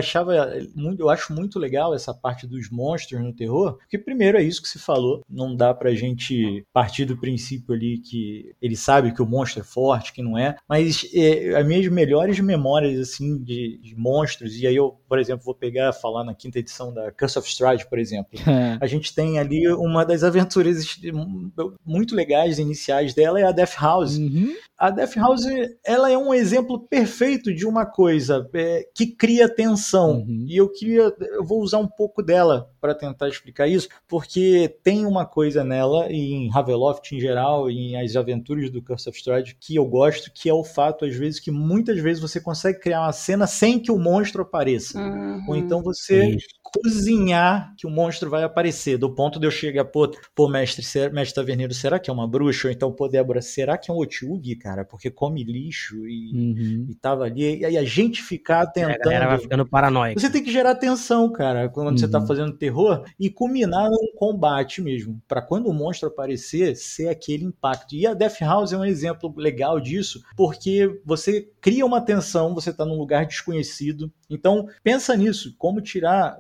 acho muito legal essa parte dos monstros no terror, porque primeiro é isso que se falou, não dá pra gente partir do princípio ali que ele sabe que o monstro é forte, que não é, mas as minhas melhores memórias assim de monstros, e aí eu, por exemplo, vou falar na 5ª edição da Curse of Strahd, por exemplo, a gente tem ali uma das aventuras muito legais iniciais dela, é a Death House. A Death House, ela é um exemplo perfeito de uma coisa que cria tensão, e eu vou usar um pouco dela para tentar explicar isso, porque tem uma coisa nela, e em Ravenloft em geral, e as aventuras do Curse of Strahd, que eu gosto, que é o fato, às vezes, que muitas vezes você consegue criar uma cena sem que o monstro apareça. Ou então você cozinhar que o monstro vai aparecer, do ponto de eu chegar, pô, mestre Taverneiro, será que é uma bruxa? Ou então, pô, Débora, será que é um Otyugh, cara? Porque come lixo e tava ali. E aí a gente ficar tentando... A galera vai ficando paranoica. Você tem que gerar tensão, cara, quando você tá fazendo terror, e culminar num combate mesmo, pra quando o monstro aparecer, ser aquele impacto. E a Death House é um exemplo legal disso, porque você cria uma tensão, você tá num lugar desconhecido. Então, pensa nisso, como tirar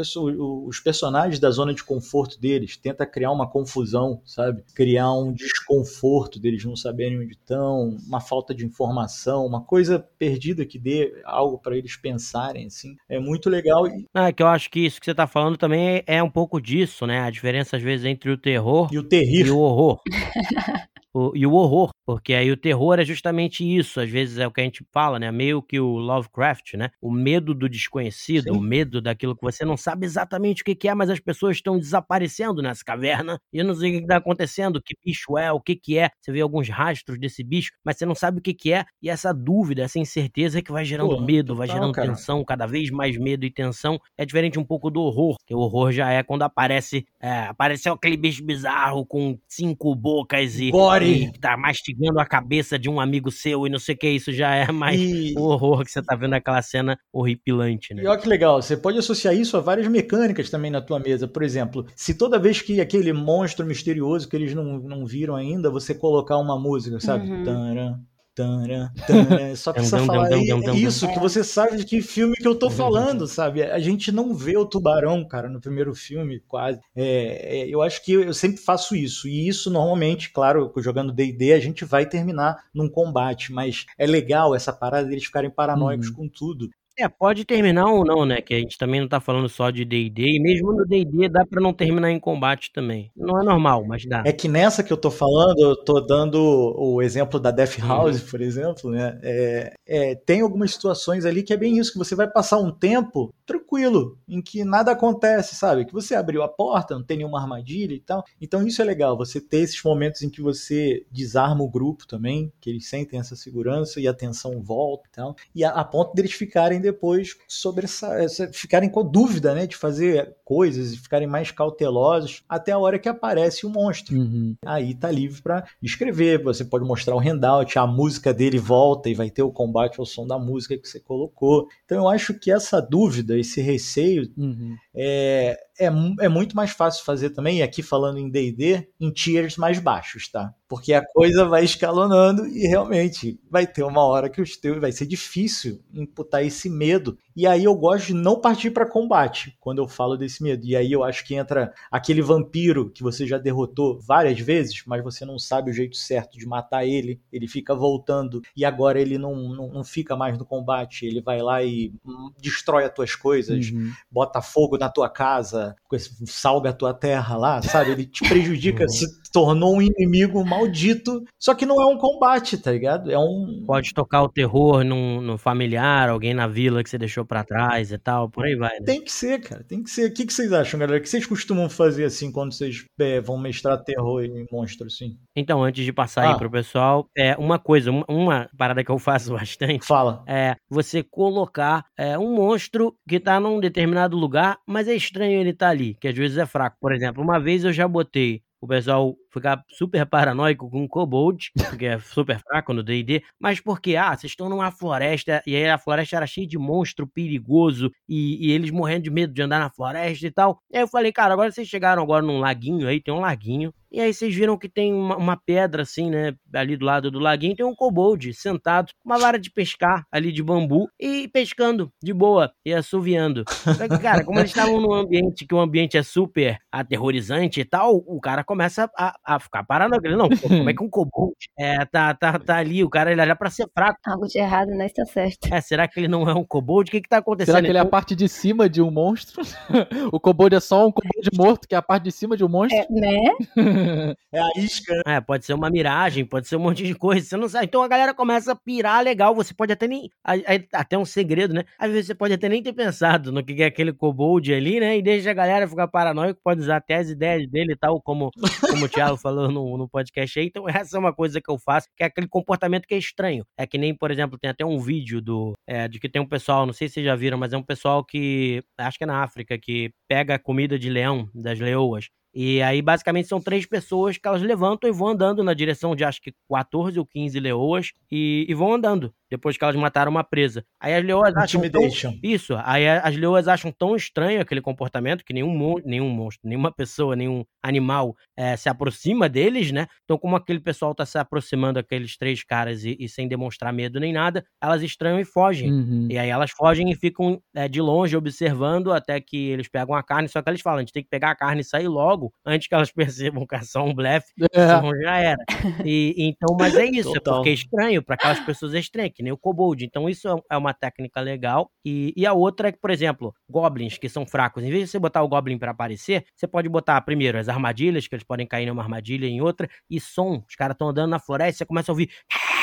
os personagens da zona de conforto deles, tenta criar uma confusão, sabe? Criar um desconforto deles não saberem onde estão, uma falta de informação, uma coisa perdida que dê algo para eles pensarem, assim. É muito legal. Que eu acho que isso que você tá falando também é um pouco disso, né? A diferença, às vezes, entre o terror e o horror. E o horror, porque aí o terror é justamente isso, às vezes é o que a gente fala, né, meio que o Lovecraft, né, o medo do desconhecido, o medo daquilo que você não sabe exatamente o que é, mas as pessoas estão desaparecendo nessa caverna, e eu não sei o que está acontecendo, que bicho é, o que é, você vê alguns rastros desse bicho, mas você não sabe o que é, e essa dúvida, essa incerteza é que vai gerando medo, vai gerando tensão, cada vez mais medo e tensão, é diferente um pouco do horror, que o horror já é quando apareceu aquele bicho bizarro com 5 bocas e tá mastigando a cabeça de um amigo seu e não sei o que, isso já é mais o horror que você tá vendo aquela cena horripilante, né? E olha que legal, você pode associar isso a várias mecânicas também na tua mesa. Por exemplo, se toda vez que aquele monstro misterioso que eles não viram ainda, você colocar uma música, sabe? Só precisa falar isso, que você sabe de que filme que eu tô falando, sabe? A gente não vê o tubarão, cara, no primeiro filme, quase. Eu acho que eu sempre faço isso, e isso normalmente, claro, jogando D&D, a gente vai terminar num combate, mas é legal essa parada deles ficarem paranoicos com tudo. Pode terminar ou não, né, que a gente também não tá falando só de D&D, e mesmo no D&D dá pra não terminar em combate também. Não é normal, mas dá. É que nessa que eu tô falando, eu tô dando o exemplo da Death House, por exemplo, né, tem algumas situações ali que é bem isso, que você vai passar um tempo tranquilo, em que nada acontece, sabe? Que você abriu a porta, não tem nenhuma armadilha e tal. Então isso é legal, você ter esses momentos em que você desarma o grupo também, que eles sentem essa segurança e a tensão volta e tal. E a ponto deles ficarem depois ficarem com dúvida, né, de fazer coisas e ficarem mais cautelosos até a hora que aparece o monstro. Aí tá livre para escrever, você pode mostrar o handout, a música dele volta e vai ter o combate ao som da música que você colocou. Então eu acho que essa dúvida, esse receio é muito mais fácil fazer também, e aqui falando em D&D, em tiers mais baixos, tá? Porque a coisa vai escalonando e realmente vai ter uma hora que vai ser difícil imputar esse medo. E aí eu gosto de não partir para combate quando eu falo desse medo. E aí eu acho que entra aquele vampiro que você já derrotou várias vezes, mas você não sabe o jeito certo de matar ele. Ele fica voltando e agora ele não fica mais no combate. Ele vai lá e destrói as tuas coisas, bota fogo na tua casa, salga a tua terra lá, sabe? Ele te prejudica, se tornou um inimigo maldito, só que não é um combate, tá ligado? Pode tocar o terror no familiar, alguém na vila que você deixou pra trás e tal, por aí vai, né? Tem que ser, cara, tem que ser. O que vocês acham, galera? O que vocês costumam fazer assim quando vocês vão mestrar terror e monstro, assim? Então, antes de passar aí pro pessoal, uma coisa, uma parada que eu faço bastante, é você colocar um monstro que tá num determinado lugar, mas é estranho ele tá ali, que às vezes é fraco. Por exemplo, uma vez eu já botei o pessoal ficar super paranoico com o Kobold, porque é super fraco no D&D, mas porque, vocês estão numa floresta, e aí a floresta era cheia de monstro perigoso, e eles morrendo de medo de andar na floresta e tal. E aí eu falei, cara, agora vocês chegaram agora num laguinho aí, tem um laguinho, e aí vocês viram que tem uma pedra assim, né, ali do lado do laguinho, tem um Kobold sentado, com uma vara de pescar ali de bambu, e pescando de boa, e assoviando. Só que, cara, como eles estavam num ambiente, que o ambiente é super aterrorizante e tal, o cara começa a ficar paranoico. Não, como é que um Kobold tá ali, o cara ele era pra ser fraco. Algo de errado, né? Está certo. Será que ele não é um Kobold? O que tá acontecendo? Será que ele é a parte de cima de um monstro? O Kobold é só um Kobold morto, que é a parte de cima de um monstro? Né? É a isca. Pode ser uma miragem, pode ser um monte de coisa, você não sabe. Então a galera começa a pirar legal, você pode até nem... Até um segredo, né? Às vezes você pode até nem ter pensado no que é aquele Kobold ali, né? E deixa a galera ficar paranoico, pode usar até as ideias dele e tal, como o Thiago falou no podcast aí. Então essa é uma coisa que eu faço, que é aquele comportamento que é estranho. É que nem, por exemplo, tem até um vídeo de que tem um pessoal, não sei se vocês já viram, mas é um pessoal que, acho que é na África, que pega a comida de leão, das leoas. E aí, basicamente, são 3 pessoas que elas levantam e vão andando na direção de, acho que 14 ou 15 leoas e vão andando, depois que elas mataram uma presa. Aí as leoas acham isso, aí as leoas acham tão estranho aquele comportamento que nenhum monstro, nenhuma pessoa, nenhum animal se aproxima deles, né? Então, como aquele pessoal tá se aproximando daqueles 3 caras e sem demonstrar medo nem nada, elas estranham e fogem. E aí elas fogem e ficam de longe observando até que eles pegam a carne, só que eles falam, a gente tem que pegar a carne e sair logo, antes que elas percebam que é só um blefe, senão já era. Então, mas é isso, Total. É porque é estranho, para aquelas pessoas é estranho, que nem o Kobold. Então isso é uma técnica legal. E a outra é que, por exemplo, goblins que são fracos, em vez de você botar o goblin para aparecer, você pode botar primeiro as armadilhas, que eles podem cair numa armadilha em outra, e som. Os caras estão andando na floresta, você começa a ouvir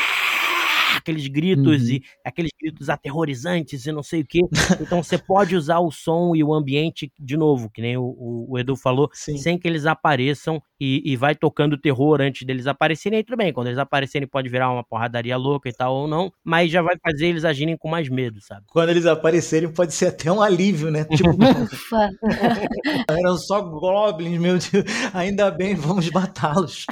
aqueles gritos e aqueles gritos aterrorizantes e não sei o que. Então você pode usar o som e o ambiente de novo, que nem o Edu falou, sem que eles apareçam e vai tocando terror antes deles aparecerem. Aí tudo bem, quando eles aparecerem pode virar uma porradaria louca e tal ou não, mas já vai fazer eles agirem com mais medo, sabe? Quando eles aparecerem pode ser até um alívio, né? Tipo, Ufa. eram só goblins, meu Deus, ainda bem, vamos matá-los.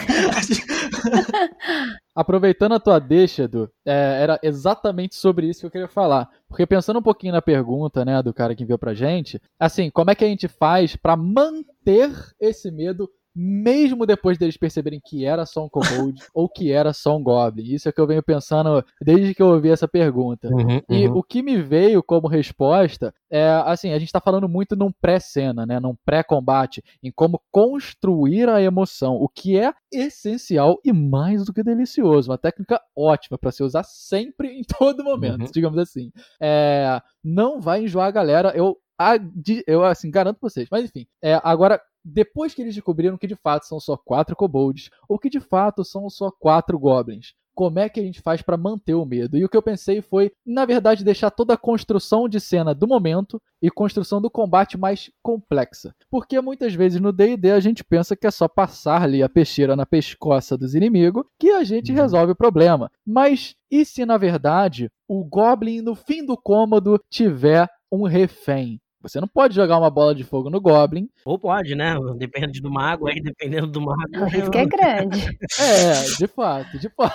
Aproveitando a tua deixa, Edu, era exatamente sobre isso que eu queria falar. Porque pensando um pouquinho na pergunta, né, do cara que enviou pra gente, assim, como é que a gente faz pra manter esse medo mesmo depois deles perceberem que era só um kobold ou que era só um goblin? Isso é que eu venho pensando desde que eu ouvi essa pergunta. E o que me veio como resposta é, assim, a gente tá falando muito num pré-cena, né, num pré-combate, em como construir a emoção, o que é essencial e mais do que delicioso. Uma técnica ótima para se usar sempre, em todo momento, digamos assim. Não vai enjoar a galera, eu assim, garanto pra vocês. Mas enfim, agora, depois que eles descobriram que de fato são só 4 kobolds, ou que de fato são só 4 goblins, como é que a gente faz pra manter o medo. E o que eu pensei foi, na verdade, deixar toda a construção de cena do momento e construção do combate mais complexa. Porque muitas vezes no D&D a gente pensa que é só passar ali a peixeira na pescoça dos inimigos que a gente resolve o problema. Mas e se na verdade o Goblin no fim do cômodo tiver um refém? Você não pode jogar uma bola de fogo no Goblin. Ou pode, né? Depende do mago, aí dependendo do mago. O risco é grande. De fato.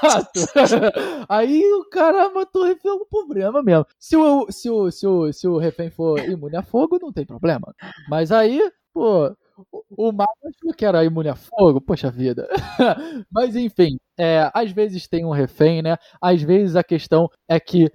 Aí o cara matou o refém, é um problema mesmo. Se o refém for imune a fogo, não tem problema. Mas aí, pô, o mago achou que era imune a fogo, poxa vida. Mas enfim, às vezes tem um refém, né? Às vezes a questão é que,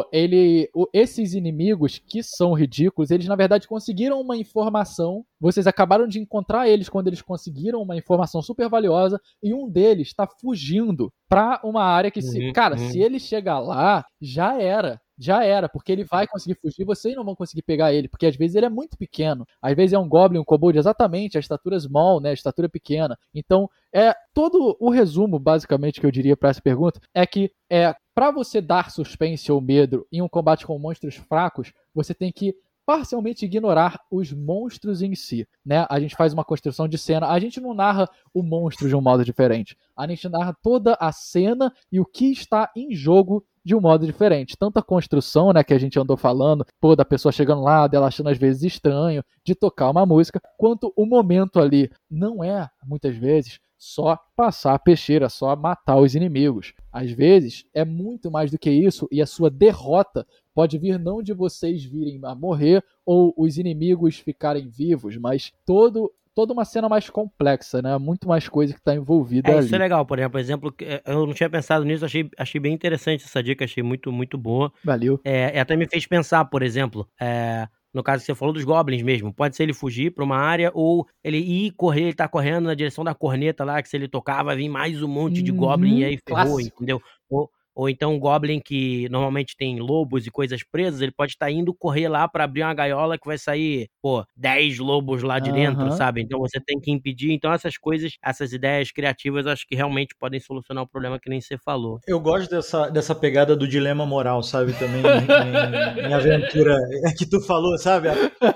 esses inimigos que são ridículos, eles na verdade conseguiram uma informação. Vocês acabaram de encontrar eles quando eles conseguiram uma informação super valiosa e um deles está fugindo pra uma área que se ele chegar lá, já era, porque ele vai conseguir fugir, vocês não vão conseguir pegar ele, porque às vezes ele é muito pequeno, às vezes é um Goblin, um Kobold, exatamente, a estatura small, né, a estatura pequena. Então, todo o resumo, basicamente, que eu diria para essa pergunta, é que para você dar suspense ou medo em um combate com monstros fracos, você tem que parcialmente ignorar os monstros em si, né? A gente faz uma construção de cena, a gente não narra o monstro de um modo diferente, a gente narra toda a cena e o que está em jogo de um modo diferente. Tanto a construção, né, que a gente andou falando, da pessoa chegando lá, dela achando às vezes estranho de tocar uma música, quanto o momento ali não é, muitas vezes, só passar a peixeira, só matar os inimigos. Às vezes é muito mais do que isso e a sua derrota pode vir não de vocês virem a morrer ou os inimigos ficarem vivos, mas toda uma cena mais complexa, né? Muito mais coisa que está envolvida ali. Isso é legal, por exemplo, eu não tinha pensado nisso, achei bem interessante essa dica, achei muito, muito boa. Valeu. Até me fez pensar, por exemplo, no caso que você falou dos Goblins mesmo, pode ser ele fugir pra uma área ou ele tá correndo na direção da corneta lá, que se ele tocar vai vir mais um monte de Goblin e aí ferrou, entendeu? Ou então um Goblin que normalmente tem lobos e coisas presas, ele pode estar indo correr lá pra abrir uma gaiola que vai sair, 10 lobos lá de dentro, sabe? Então você tem que impedir. Então essas coisas, essas ideias criativas, acho que realmente podem solucionar o problema que nem você falou. Eu gosto dessa pegada do dilema moral, sabe? Também em aventura. É que tu falou, sabe?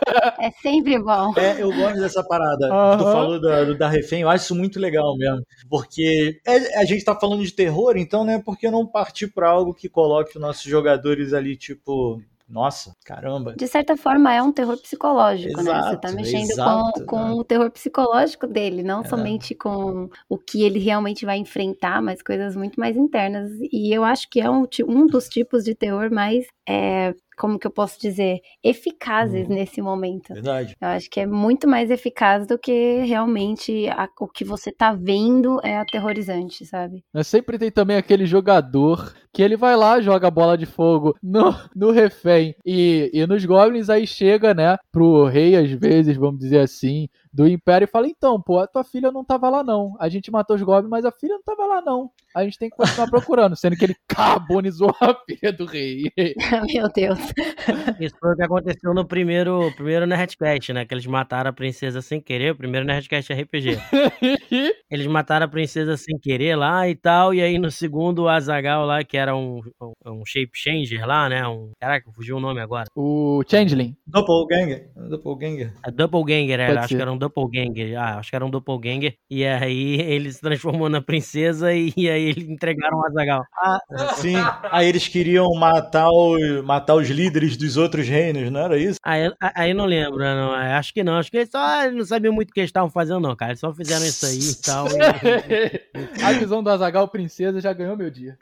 É sempre bom. Eu gosto dessa parada. Tu falou da refém, eu acho isso muito legal mesmo. Porque a gente tá falando de terror, então, né? Por que não partir pra algo que coloque os nossos jogadores ali, tipo... Nossa, caramba. De certa forma é um terror psicológico, exato, né? Você tá mexendo com o terror psicológico dele, não somente com o que ele realmente vai enfrentar, mas coisas muito mais internas. E eu acho que é um dos tipos de terror mais... como que eu posso dizer, eficazes nesse momento. Verdade. Eu acho que é muito mais eficaz do que realmente o que você tá vendo é aterrorizante, sabe? Mas sempre tem também aquele jogador que ele vai lá, joga a bola de fogo no refém e nos Goblins, aí chega, né, pro rei, às vezes, vamos dizer assim, do Império e fala, então, a tua filha não tava lá não, a gente matou os Goblins, mas a filha não tava lá não, a gente tem que continuar procurando, sendo que ele carbonizou a filha do rei. Meu Deus. Isso foi o que aconteceu no primeiro Nerdcast, né, que eles mataram a princesa sem querer, o primeiro Nerdcast RPG. Eles mataram a princesa sem querer lá e tal, e aí no segundo o Azaghal lá, que era um shape changer lá, né, caraca, fugiu o nome agora. O Changeling. Doppelganger. Doppelganger, acho que era um Doppelganger. Acho que era um Doppelganger. E aí ele se transformou na princesa e aí eles entregaram o Azaghal. Sim. Aí eles queriam matar os líderes dos outros reinos, não era isso? Aí não lembro, não. Acho que não. Acho que eles não sabiam muito o que eles estavam fazendo, não, cara. Eles só fizeram isso aí e tal. A visão do Azaghal princesa já ganhou meu dia.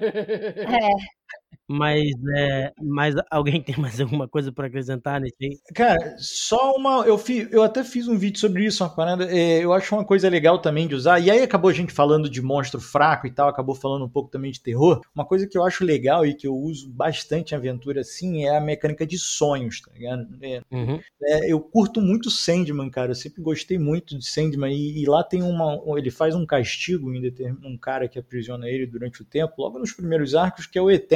Mas alguém tem mais alguma coisa pra acrescentar nesse aí? Cara, só uma... Eu até fiz um vídeo sobre isso, uma parada. Eu acho uma coisa legal também de usar. E aí acabou a gente falando de monstro fraco e tal, acabou falando um pouco também de terror. Uma coisa que eu acho legal e que eu uso bastante em aventura, assim, é a mecânica de sonhos, tá ligado? Eu curto muito Sandman, cara. Eu sempre gostei muito de Sandman. E lá tem ele faz um castigo em um cara que aprisiona ele durante o tempo, logo nos primeiros arcos, que é o Eterno Despertar.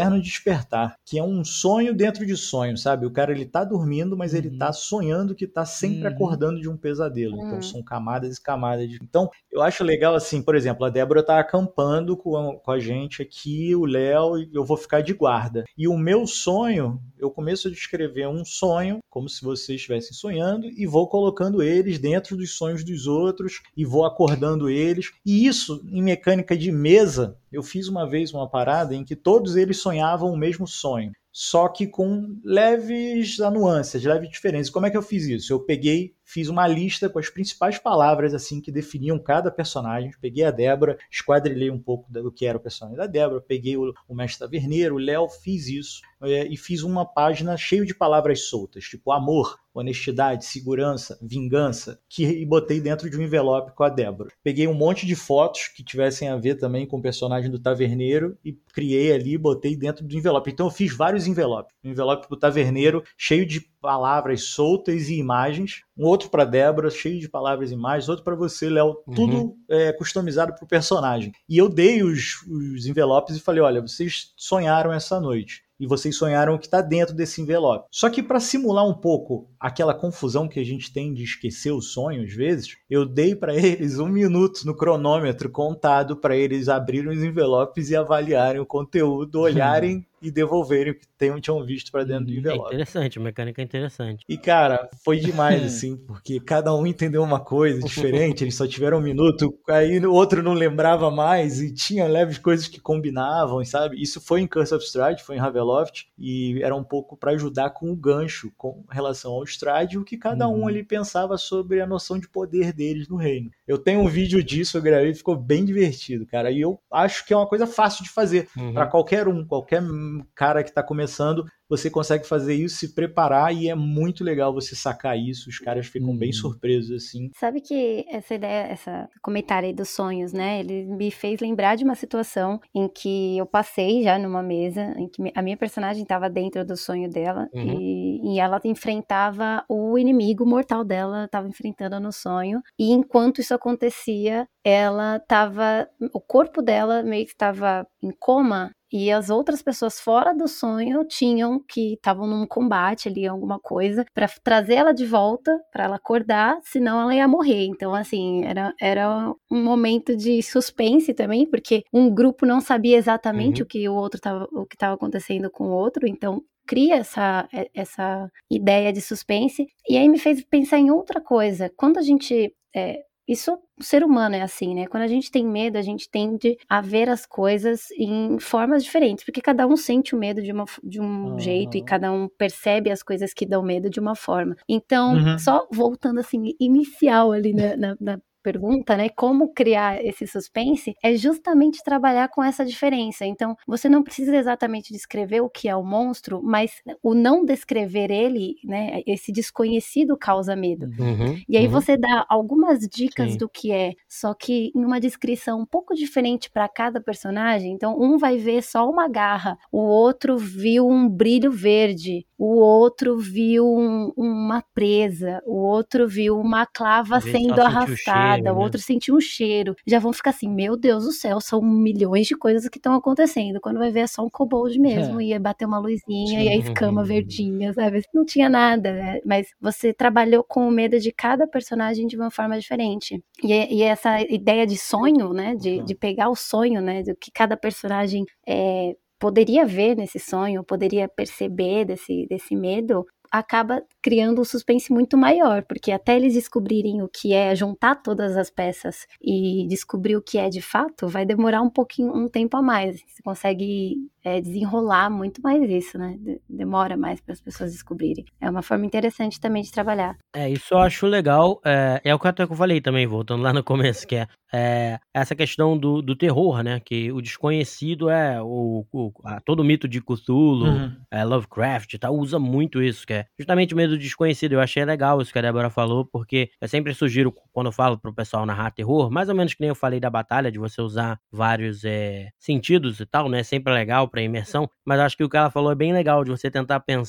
despertar, que é um sonho dentro de sonho, sabe? O cara, ele tá dormindo, mas ele tá sonhando que tá sempre acordando de um pesadelo. Então, são camadas e camadas. Então, eu acho legal, assim, por exemplo, a Débora tá acampando com a gente aqui, o Léo, e eu vou ficar de guarda. E o meu sonho, eu começo a descrever um sonho, como se vocês estivessem sonhando, e vou colocando eles dentro dos sonhos dos outros, e vou acordando eles. E isso, em mecânica de mesa, eu fiz uma vez uma parada em que todos eles sonhavam o mesmo sonho, só que com leves nuances, leves diferenças. Como é que eu fiz isso? Eu fiz uma lista com as principais palavras assim que definiam cada personagem. Peguei a Débora, esquadrilhei um pouco do que era o personagem da Débora, peguei o Mestre Taverneiro, o Léo, fiz isso, e fiz uma página cheia de palavras soltas, tipo amor, honestidade, segurança, vingança, e botei dentro de um envelope com a Débora. Peguei um monte de fotos que tivessem a ver também com o personagem do Taverneiro e criei ali, botei dentro do envelope. Então eu fiz vários envelopes. Um envelope pro Taverneiro cheio de palavras soltas e imagens, um outro para Débora cheio de palavras e imagens, outro para você, Léo, tudo customizado pro personagem. E eu dei os envelopes e falei, olha, vocês sonharam essa noite. E vocês sonharam o que está dentro desse envelope. Só que para simular um pouco aquela confusão que a gente tem de esquecer o sonho às vezes, eu dei para eles 1 minuto no cronômetro contado para eles abrirem os envelopes e avaliarem o conteúdo, olharem e devolverem o que tinham visto para dentro do envelope. Interessante, mecânica interessante. E cara, foi demais assim, porque cada um entendeu uma coisa diferente, eles só tiveram 1 minuto, aí o outro não lembrava mais e tinha leves coisas que combinavam, sabe? Isso foi em Curse of Strahd, foi em Ravenloft, e era um pouco para ajudar com o gancho com relação ao Strahd, o que cada um ali pensava sobre a noção de poder deles no reino. Eu tenho um vídeo disso, eu gravei, ficou bem divertido, cara, e eu acho que é uma coisa fácil de fazer para qualquer cara que tá começando, você consegue fazer isso, se preparar, e é muito legal você sacar isso, os caras ficam bem surpresos, assim. Sabe que essa ideia, esse comentário aí dos sonhos, né, ele me fez lembrar de uma situação em que eu passei já numa mesa, em que a minha personagem estava dentro do sonho dela, e ela enfrentava o inimigo mortal dela, estava enfrentando no sonho, e enquanto isso acontecia, o corpo dela meio que estava em coma, e as outras pessoas fora do sonho estavam num combate ali, alguma coisa, pra trazer ela de volta, pra ela acordar, senão ela ia morrer. Então, assim, era um momento de suspense também, porque um grupo não sabia exatamente o que estava acontecendo com o outro, então cria essa ideia de suspense. E aí me fez pensar em outra coisa. Quando a gente... o ser humano é assim, né? Quando a gente tem medo, a gente tende a ver as coisas em formas diferentes, porque cada um sente o medo de um jeito, e cada um percebe as coisas que dão medo de uma forma. Então, só voltando assim, inicial ali na pergunta, né, como criar esse suspense, é justamente trabalhar com essa diferença. Então, você não precisa exatamente descrever o que é o monstro, mas o não descrever ele, né, esse desconhecido causa medo. E aí você dá algumas dicas do que é, só que em uma descrição um pouco diferente para cada personagem. Então, um vai ver só uma garra, o outro viu um brilho verde, o outro viu uma presa, o outro viu uma clava sendo arrastada, o outro sentiu um cheiro. Já vão ficar assim, meu Deus do céu, são milhões de coisas que estão acontecendo. Quando vai ver é só um kobold mesmo, ia bater uma luzinha e a escama verdinha, sabe? Não tinha nada, né? Mas você trabalhou com o medo de cada personagem de uma forma diferente. E essa ideia de sonho, né? De pegar o sonho, né? Do que cada personagem poderia ver nesse sonho, poderia perceber desse medo, acaba criando um suspense muito maior, porque até eles descobrirem o que é, juntar todas as peças e descobrir o que é de fato, vai demorar um tempo a mais. Você consegue desenrolar muito mais isso, né? Demora mais para as pessoas descobrirem. É uma forma interessante também de trabalhar. Isso eu acho legal. É o que eu falei também, voltando lá no começo, que é essa questão do terror, né? Que o desconhecido todo o mito de Cthulhu, Lovecraft e tal, usa muito isso, que é justamente o medo do desconhecido. Eu achei legal isso que a Débora falou, porque eu sempre sugiro, quando eu falo pro pessoal narrar terror, mais ou menos que nem eu falei da batalha, de você usar vários sentidos e tal, né? Sempre legal pra imersão, mas acho que o que ela falou é bem legal, de você tentar pensar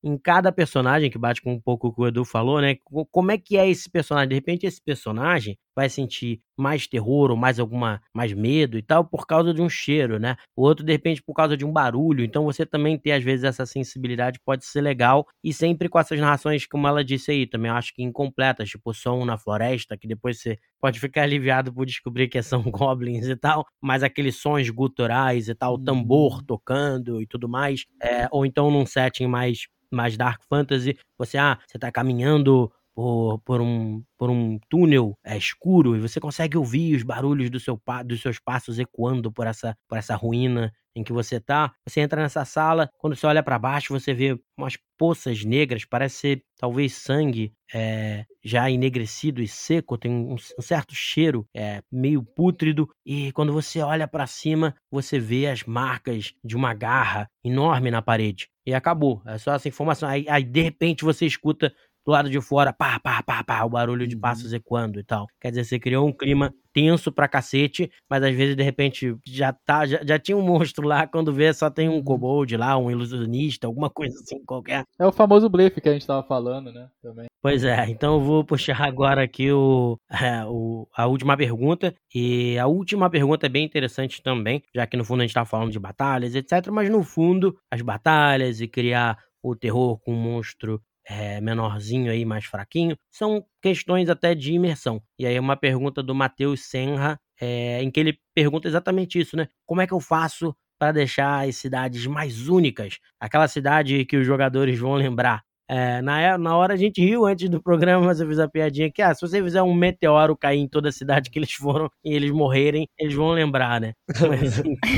em cada personagem, que bate com um pouco o que o Edu falou, né? Como é que é esse personagem? De repente, esse personagem vai sentir mais terror ou mais medo e tal por causa de um cheiro, né? O outro, de repente, por causa de um barulho. Então, você também ter, às vezes, essa sensibilidade pode ser legal. E sempre com essas narrações, como ela disse aí, também eu acho que incompletas, tipo som na floresta, que depois você pode ficar aliviado por descobrir que são goblins e tal, mas aqueles sons guturais e tal, tambor tocando e tudo mais. Ou então num setting mais Dark Fantasy, você tá caminhando por um túnel escuro e você consegue ouvir os barulhos dos seus passos ecoando por essa ruína em que você tá. Você entra nessa sala, quando você olha para baixo, você vê umas poças negras, parece ser talvez sangue já enegrecido e seco, tem um certo cheiro meio pútrido, e quando você olha para cima, você vê as marcas de uma garra enorme na parede. E acabou, é só essa informação. Aí de repente você escuta do lado de fora, pá, pá, pá, pá, o barulho de passos ecoando e tal. Quer dizer, você criou um clima tenso pra cacete, mas às vezes, de repente, já tinha um monstro lá, quando vê, só tem um kobold lá, um ilusionista, alguma coisa assim, qualquer. É o famoso blefe que a gente tava falando, né, também. Pois é, então eu vou puxar agora aqui a última pergunta, e a última pergunta é bem interessante também, já que no fundo a gente tá falando de batalhas, etc, mas no fundo, as batalhas e criar o terror com um monstro menorzinho aí, mais fraquinho, são questões até de imersão. E aí é uma pergunta do Matheus Senra, em que ele pergunta exatamente isso, né? Como é que eu faço para deixar as cidades mais únicas? Aquela cidade que os jogadores vão lembrar. Na hora a gente riu antes do programa, mas eu fiz a piadinha que, se você fizer um meteoro cair em toda a cidade que eles foram e eles morrerem, eles vão lembrar, né? Mas,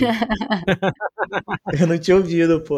eu não tinha ouvido, pô.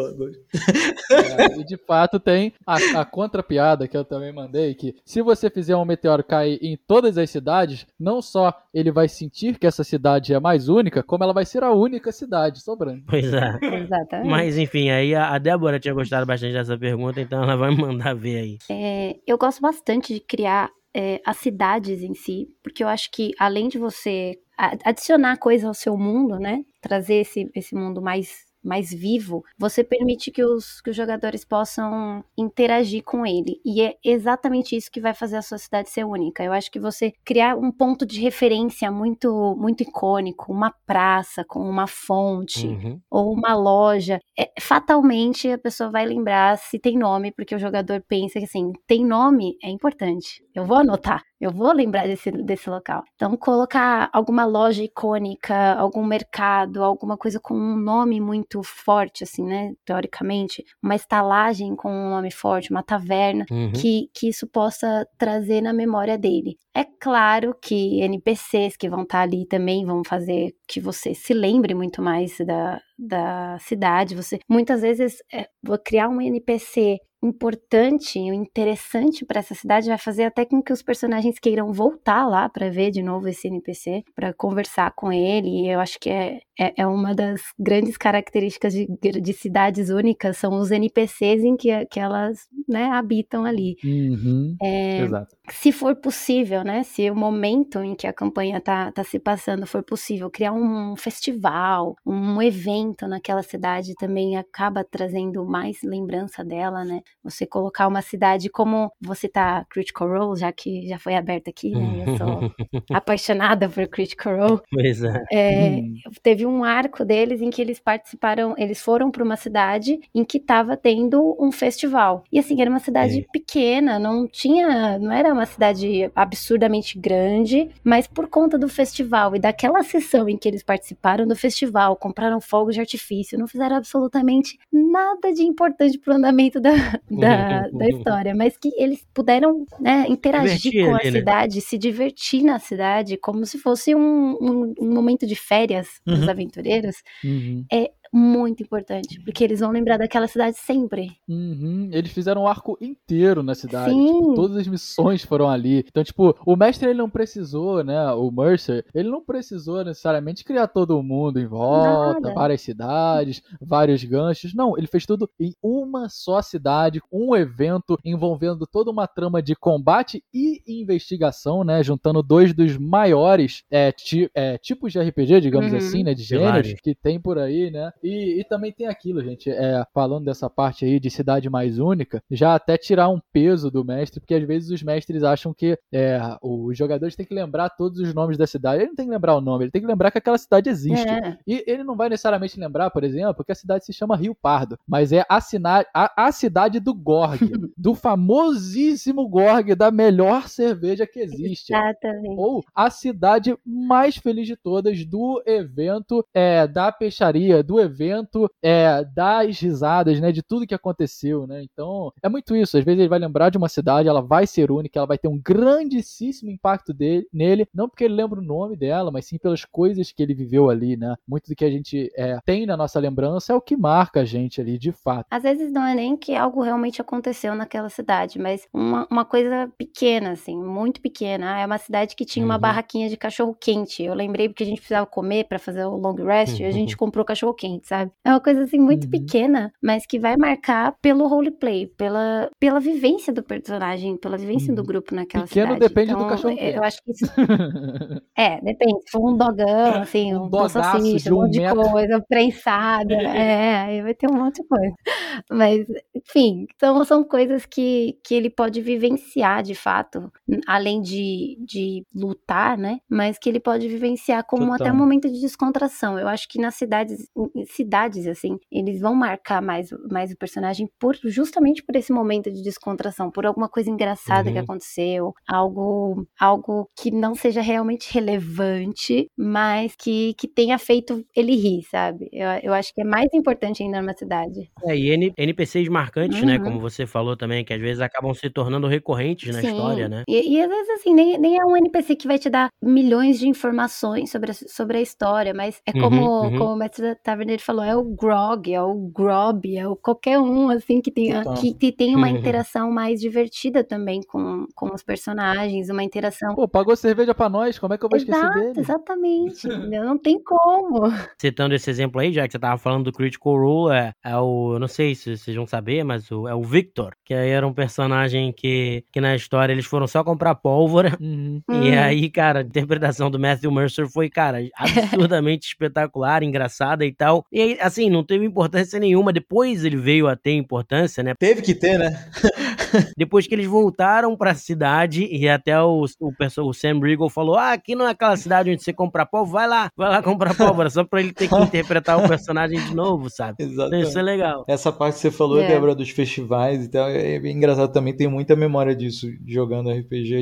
E de fato tem a contra-piada que eu também mandei, que se você fizer um meteoro cair em todas as cidades, não só ele vai sentir que essa cidade é mais única, como ela vai ser a única cidade sobrando. Pois é. Exatamente. Mas enfim, aí a Débora tinha gostado bastante dessa pergunta, então ela vai mandar ver aí. Eu gosto bastante de criar as cidades em si, porque eu acho que além de você adicionar coisa ao seu mundo, né, trazer esse mundo mais vivo, você permite que os jogadores possam interagir com ele. E é exatamente isso que vai fazer a sua cidade ser única. Eu acho que você criar um ponto de referência muito, muito icônico, uma praça com uma fonte, ou uma loja, fatalmente a pessoa vai lembrar se tem nome, porque o jogador pensa que assim, tem nome é importante. Eu vou anotar. Eu vou lembrar desse local. Então, colocar alguma loja icônica, algum mercado, alguma coisa com um nome muito forte, assim, né? Teoricamente. Uma estalagem com um nome forte, uma taverna, que isso possa trazer na memória dele. É claro que NPCs que vão estar ali também vão fazer que você se lembre muito mais da cidade. Você, muitas vezes, criar um NPC importante e interessante para essa cidade vai fazer até com que os personagens queiram voltar lá para ver de novo esse NPC, para conversar com ele. E eu acho que é uma das grandes características de cidades únicas, são os NPCs em que elas, né, habitam ali. Exato. Se for possível, né, se o momento em que a campanha tá se passando for possível, criar um festival, um evento naquela cidade também acaba trazendo mais lembrança dela, né? Você colocar uma cidade como você tá Critical Role, já que já foi aberta aqui, né? Eu sou apaixonada por Critical Role. Pois é. Teve um arco deles em que eles participaram, eles foram para uma cidade em que estava tendo um festival. E assim, era uma cidade pequena, não era uma cidade absurdamente grande, mas por conta do festival e daquela sessão em que eles participaram do festival, compraram fogos de artifício, não fizeram absolutamente nada de importante pro andamento da história, mas que eles puderam, né, interagir com a cidade, se divertir na cidade, como se fosse um momento de férias para os aventureiros. É muito importante, porque eles vão lembrar daquela cidade sempre. Eles fizeram um arco inteiro na cidade. Tipo, todas as missões foram ali. Então, tipo, o mestre, ele não precisou, né, o Mercer, ele não precisou necessariamente criar todo mundo em volta, várias cidades, vários ganchos. Não, ele fez tudo em uma só cidade, um evento envolvendo toda uma trama de combate e investigação, né, juntando dois dos maiores tipos de RPG, digamos assim, né, de gêneros que tem por aí, né. E também tem aquilo, gente, falando dessa parte aí de cidade mais única, já até tirar um peso do mestre, porque às vezes os mestres acham que os jogadores têm que lembrar todos os nomes da cidade. Ele não tem que lembrar o nome, ele tem que lembrar que aquela cidade existe. E ele não vai necessariamente lembrar, por exemplo, que a cidade se chama Rio Pardo, mas é a cidade do Gorg, do famosíssimo Gorg, da melhor cerveja que existe. Exatamente. Ou a cidade mais feliz de todas do evento da peixaria, do evento das risadas, né, de tudo que aconteceu, né? Então, é muito isso. Às vezes ele vai lembrar de uma cidade, ela vai ser única, ela vai ter um grandíssimo impacto nele, não porque ele lembra o nome dela, mas sim pelas coisas que ele viveu ali, né? Muito do que a gente tem na nossa lembrança é o que marca a gente ali, de fato. Às vezes não é nem que algo realmente aconteceu naquela cidade, mas uma coisa pequena, assim, muito pequena. É uma cidade que tinha uma barraquinha de cachorro-quente. Eu lembrei porque a gente precisava comer pra fazer o long rest, e a gente comprou cachorro-quente, sabe? É uma coisa, assim, muito pequena, mas que vai marcar pelo roleplay, pela vivência do personagem, pela vivência do grupo naquela pequeno cidade. Depende então, do cachorro-quente. Eu acho que isso... depende. Se for um dogão, assim, um salsicha, um monte de coisa, prensada, aí vai ter um monte de coisa. Mas, enfim, então são coisas que ele pode vivenciar, de fato, além de lutar, né? Mas que ele pode vivenciar como até um momento de descontração. Eu acho que nas cidades, assim, eles vão marcar mais o personagem justamente por esse momento de descontração, por alguma coisa engraçada que aconteceu, algo que não seja realmente relevante, mas que tenha feito ele rir, sabe? Eu acho que é mais importante ainda numa cidade. E NPCs marcantes, né? Como você falou também, que às vezes acabam se tornando recorrentes na história, né? E às vezes, assim, nem é um NPC que vai te dar milhões de informações sobre a história, mas é como o mestre Taverneiro falou, é o Grog, é o Grob, é o qualquer um, assim, que tem uma interação mais divertida também com os personagens, uma interação... Pô, pagou cerveja pra nós, como é que eu vou esquecer dele? Exatamente, não tem como. Citando esse exemplo aí, já que você tava falando do Critical Role, eu não sei se vocês vão saber, mas é o Victor, que aí era um personagem que na história eles foram só comprar pólvora, e aí, cara, a interpretação do Matthew Mercer foi, cara, absurdamente espetacular, engraçada e tal, e aí, assim, não teve importância nenhuma, depois ele veio a ter importância, né? Teve que ter, né? Depois que eles voltaram pra cidade, e até o Sam Riegel falou, aqui não é aquela cidade onde você compra pólvora, vai lá comprar pólvora, só pra ele ter que interpretar o personagem de novo, sabe? Exatamente. Então isso é legal. Essa parte que você falou, Débora, dos festivais e tal, é bem engraçado também, tenho muita memória disso, jogando RPG,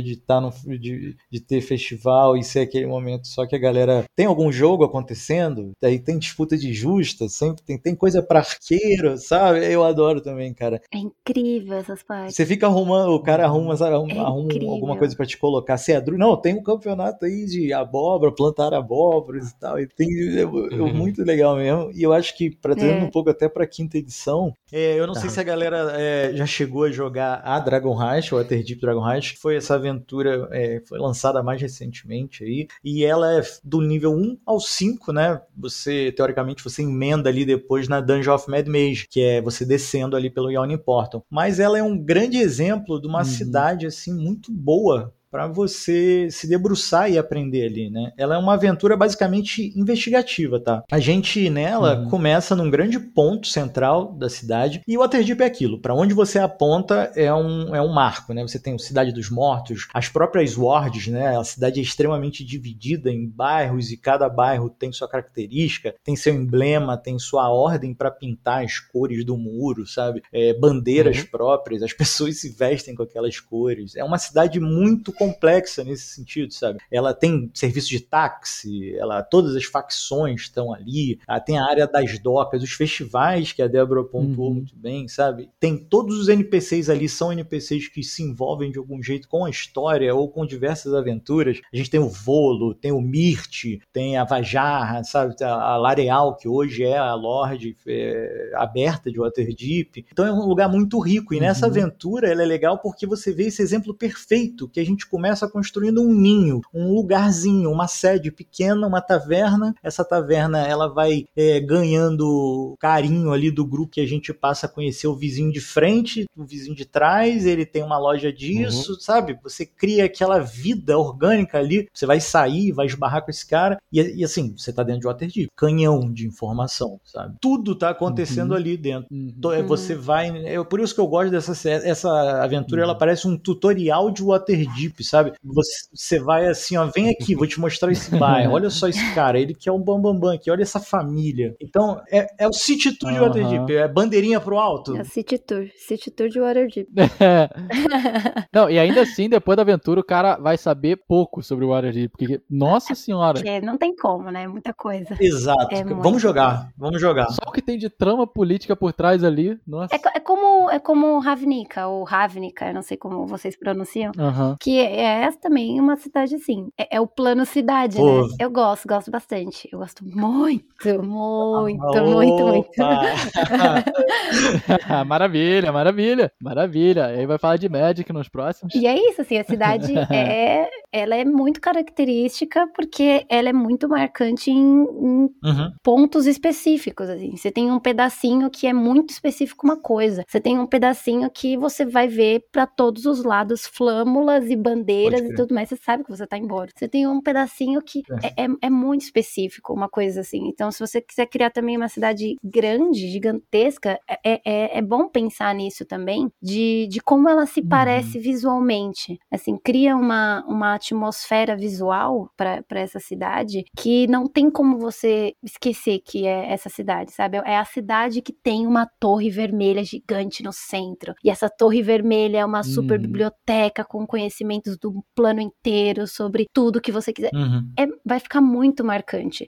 de ter festival e ser aquele momento só que a galera... Tem algum jogo acontecendo, daí tem disputa de justa, sempre tem coisa pra arqueiro, sabe? Eu adoro também, cara. É incrível essas partes. Você fica arrumando, o cara arruma alguma coisa pra te colocar. Você não, tem um campeonato aí de abóbora, plantar abóboras e tal. E muito legal mesmo. E eu acho que, trazendo um pouco até pra quinta edição, eu não sei se a galera já chegou a jogar a Dragon Heist, ou a Waterdeep Dragon Heist, que foi essa aventura, foi lançada mais recentemente aí. E ela é do nível 1 ao 5, né? Teoricamente, você emenda ali depois na Dungeon of Mad Mage, que é você descendo ali pelo Yawning Portal. Mas ela é um grande exemplo de uma cidade assim muito boa para você se debruçar e aprender ali, né? Ela é uma aventura basicamente investigativa, tá? A gente nela começa num grande ponto central da cidade e o Waterdeep é aquilo. Para onde você aponta é um marco, né? Você tem a Cidade dos Mortos, as próprias wards, né? A cidade é extremamente dividida em bairros e cada bairro tem sua característica, tem seu emblema, tem sua ordem para pintar as cores do muro, sabe? Bandeiras próprias, as pessoas se vestem com aquelas cores. É uma cidade muito complexa nesse sentido, sabe? Ela tem serviço de táxi, todas as facções estão ali, tem a área das docas, os festivais que a Débora pontuou muito bem, sabe? Tem todos os NPCs ali, são NPCs que se envolvem de algum jeito com a história ou com diversas aventuras. A gente tem o Volo, tem o Mirt, tem a Vajarra, sabe? A Lareal, que hoje é a Lorde aberta de Waterdeep. Então é um lugar muito rico e nessa aventura ela é legal porque você vê esse exemplo perfeito que a gente começa construindo um ninho, um lugarzinho, uma sede pequena, uma taverna. Essa taverna, ela vai ganhando carinho ali do grupo, que a gente passa a conhecer o vizinho de frente, o vizinho de trás, ele tem uma loja disso, sabe? Você cria aquela vida orgânica ali, você vai sair, vai esbarrar com esse cara, e assim, você tá dentro de Waterdeep, canhão de informação, sabe? Tudo tá acontecendo ali dentro. Você vai... por isso que eu gosto essa aventura, ela parece um tutorial de Waterdeep, sabe? Você vai assim, ó, vem aqui, vou te mostrar esse bairro, olha só esse cara, ele que é um bambambam aqui, olha essa família. Então, é o City Tour de Waterdeep, é bandeirinha pro alto. É o City Tour de Waterdeep. Não, e ainda assim, depois da aventura, o cara vai saber pouco sobre o Waterdeep, porque, nossa senhora... não tem como, né? Muita coisa. Exato. Vamos jogar. Só o que tem de trama política por trás ali, nossa. É como Ravnica, ou Ravnica, eu não sei como vocês pronunciam, que é também uma cidade assim. É o plano cidade, né? Eu gosto bastante. Eu gosto muito. Maravilha. Aí vai falar de Magic nos próximos. E é isso, assim, a cidade ela é muito característica porque ela é muito marcante em pontos específicos, assim. Você tem um pedacinho que é muito específico uma coisa. Você tem um pedacinho que você vai ver pra todos os lados flâmulas e bandeiras e tudo mais. Você sabe que você tá embora. Você tem um pedacinho que é muito específico, uma coisa assim. Então, se você quiser criar também uma cidade grande, gigantesca, é bom pensar nisso também, de como ela se parece visualmente. Assim, cria uma atmosfera visual pra essa cidade que não tem como você esquecer que é essa cidade, sabe? É a cidade que tem uma torre vermelha gigante no centro. E essa torre vermelha é uma super biblioteca com conhecimentos do plano inteiro sobre tudo que você quiser. Vai ficar muito marcante.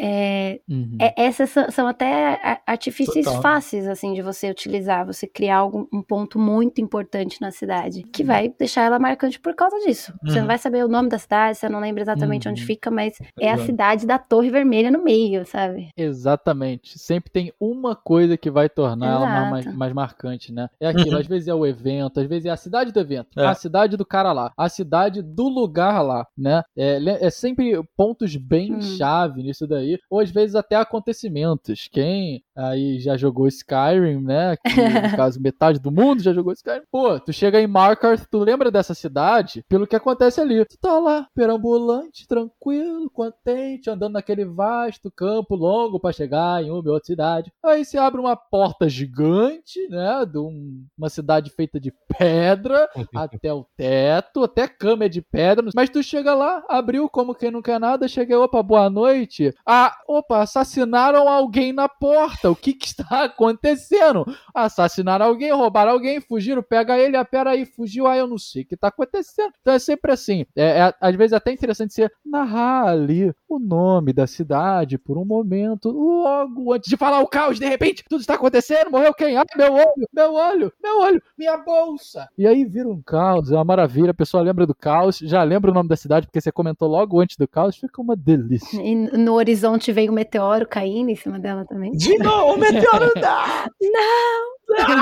Essas são até artifícios fáceis, assim, de você utilizar. Você criar um ponto muito importante na cidade, que vai deixar ela marcante por causa disso. Você não vai saber o nome da cidade, você não lembra exatamente onde fica, mas é a cidade da torre vermelha no meio, sabe? Exatamente. Sempre tem uma coisa que vai tornar ela mais marcante, né? É aquilo, às vezes é o evento, às vezes é a cidade do evento, a cidade do cara lá, a cidade do lugar lá, né? É sempre pontos bem chave nisso daí, ou às vezes até acontecimentos. Quem aí já jogou Skyrim, né? Que, no caso, metade do mundo já jogou Skyrim. Pô, tu chega em Markarth, tu lembra dessa cidade pelo que acontece ali. Tu tá lá, perambulante, tranquilo, contente, andando naquele vasto campo longo pra chegar em uma outra cidade. Aí você abre uma porta gigante, né? De uma cidade feita de pedra até o teto, até cama é de pedra. Mas tu chega lá, abriu como quem não quer nada, chega, opa, boa noite. Assassinaram alguém na porta. O que está acontecendo? Assassinaram alguém, roubaram alguém, fugiram, pega ele, pera aí, fugiu, eu não sei o que está acontecendo. Então é sempre assim. Às vezes até interessante você narrar ali o nome da cidade por um momento, logo antes de falar o caos, de repente, tudo está acontecendo, morreu quem? Ai, meu olho, minha bolsa. E aí vira um caos, é uma maravilha, a pessoa lembra do caos, já lembra o nome da cidade, porque você comentou logo antes do caos, fica uma delícia. E no horizonte vem um meteoro caindo em cima dela também. De novo, o meteoro Não!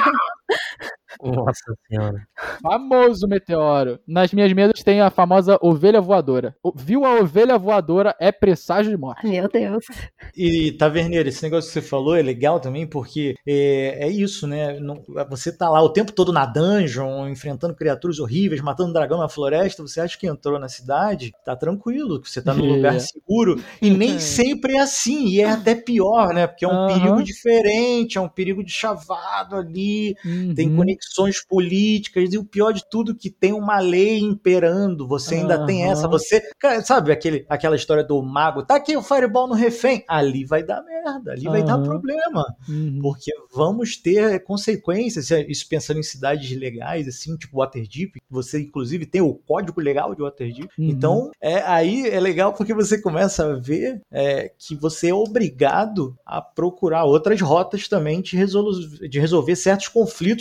Nossa senhora. Famoso meteoro. Nas minhas mesas tem a famosa ovelha voadora. Viu a ovelha voadora é presságio de morte. Meu Deus. E, Taverneiro, esse negócio que você falou é legal também, porque é isso, né? Você tá lá o tempo todo na dungeon, enfrentando criaturas horríveis, matando dragão na floresta, você acha que entrou na cidade, tá tranquilo, que você tá num lugar seguro, e nem sempre é assim, e é até pior, né? Porque é um perigo diferente, é um perigo de chavado ali, tem conexões políticas, e o pior de tudo que tem uma lei imperando, você ainda tem essa, sabe aquela história do mago, tá aqui o fireball no refém, ali vai dar merda, ali vai dar problema, porque vamos ter consequências, isso pensando em cidades legais, assim, tipo Waterdeep, você inclusive tem o código legal de Waterdeep, então aí é legal porque você começa a ver que você é obrigado a procurar outras rotas também de resolver certos conflitos que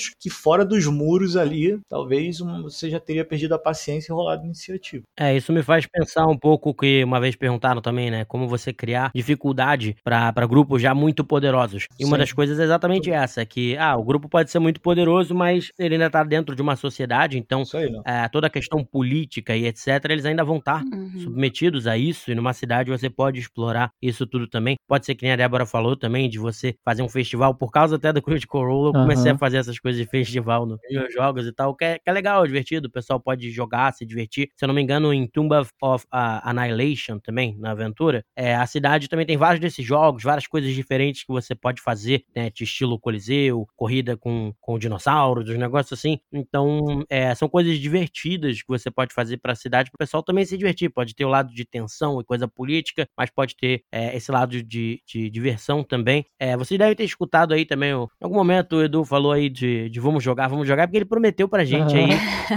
fora dos muros ali, talvez você já teria perdido a paciência e rolado iniciativa. Isso me faz pensar um pouco que uma vez perguntaram também, né, como você criar dificuldade para grupos já muito poderosos. E uma das coisas é exatamente essa, que o grupo pode ser muito poderoso, mas ele ainda tá dentro de uma sociedade, então toda a questão política e etc, eles ainda vão estar submetidos a isso, e numa cidade você pode explorar isso tudo também. Pode ser que nem a Débora falou também, de você fazer um festival, por causa até do Critical Role, eu comecei a fazer essas coisas de festival nos meus jogos e tal, que é legal, divertido, o pessoal pode jogar, se divertir. Se eu não me engano, em Tomb of Annihilation também, na aventura, a cidade também tem vários desses jogos, várias coisas diferentes que você pode fazer, né, de estilo Coliseu, corrida com dinossauros, os negócios assim. Então, são coisas divertidas que você pode fazer pra cidade, pro pessoal também se divertir. Pode ter o lado de tensão e coisa política, mas pode ter esse lado de diversão também. Vocês devem ter escutado aí também, em algum momento o Edu falou aí de vamos jogar, porque ele prometeu pra gente aí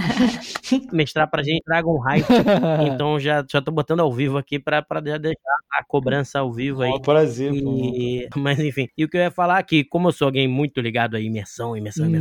mestrar pra gente Dragon Heist. Então já tô botando ao vivo aqui pra deixar a cobrança ao vivo aí. Prazer. Mas enfim, e o que eu ia falar aqui, como eu sou alguém muito ligado a imersão,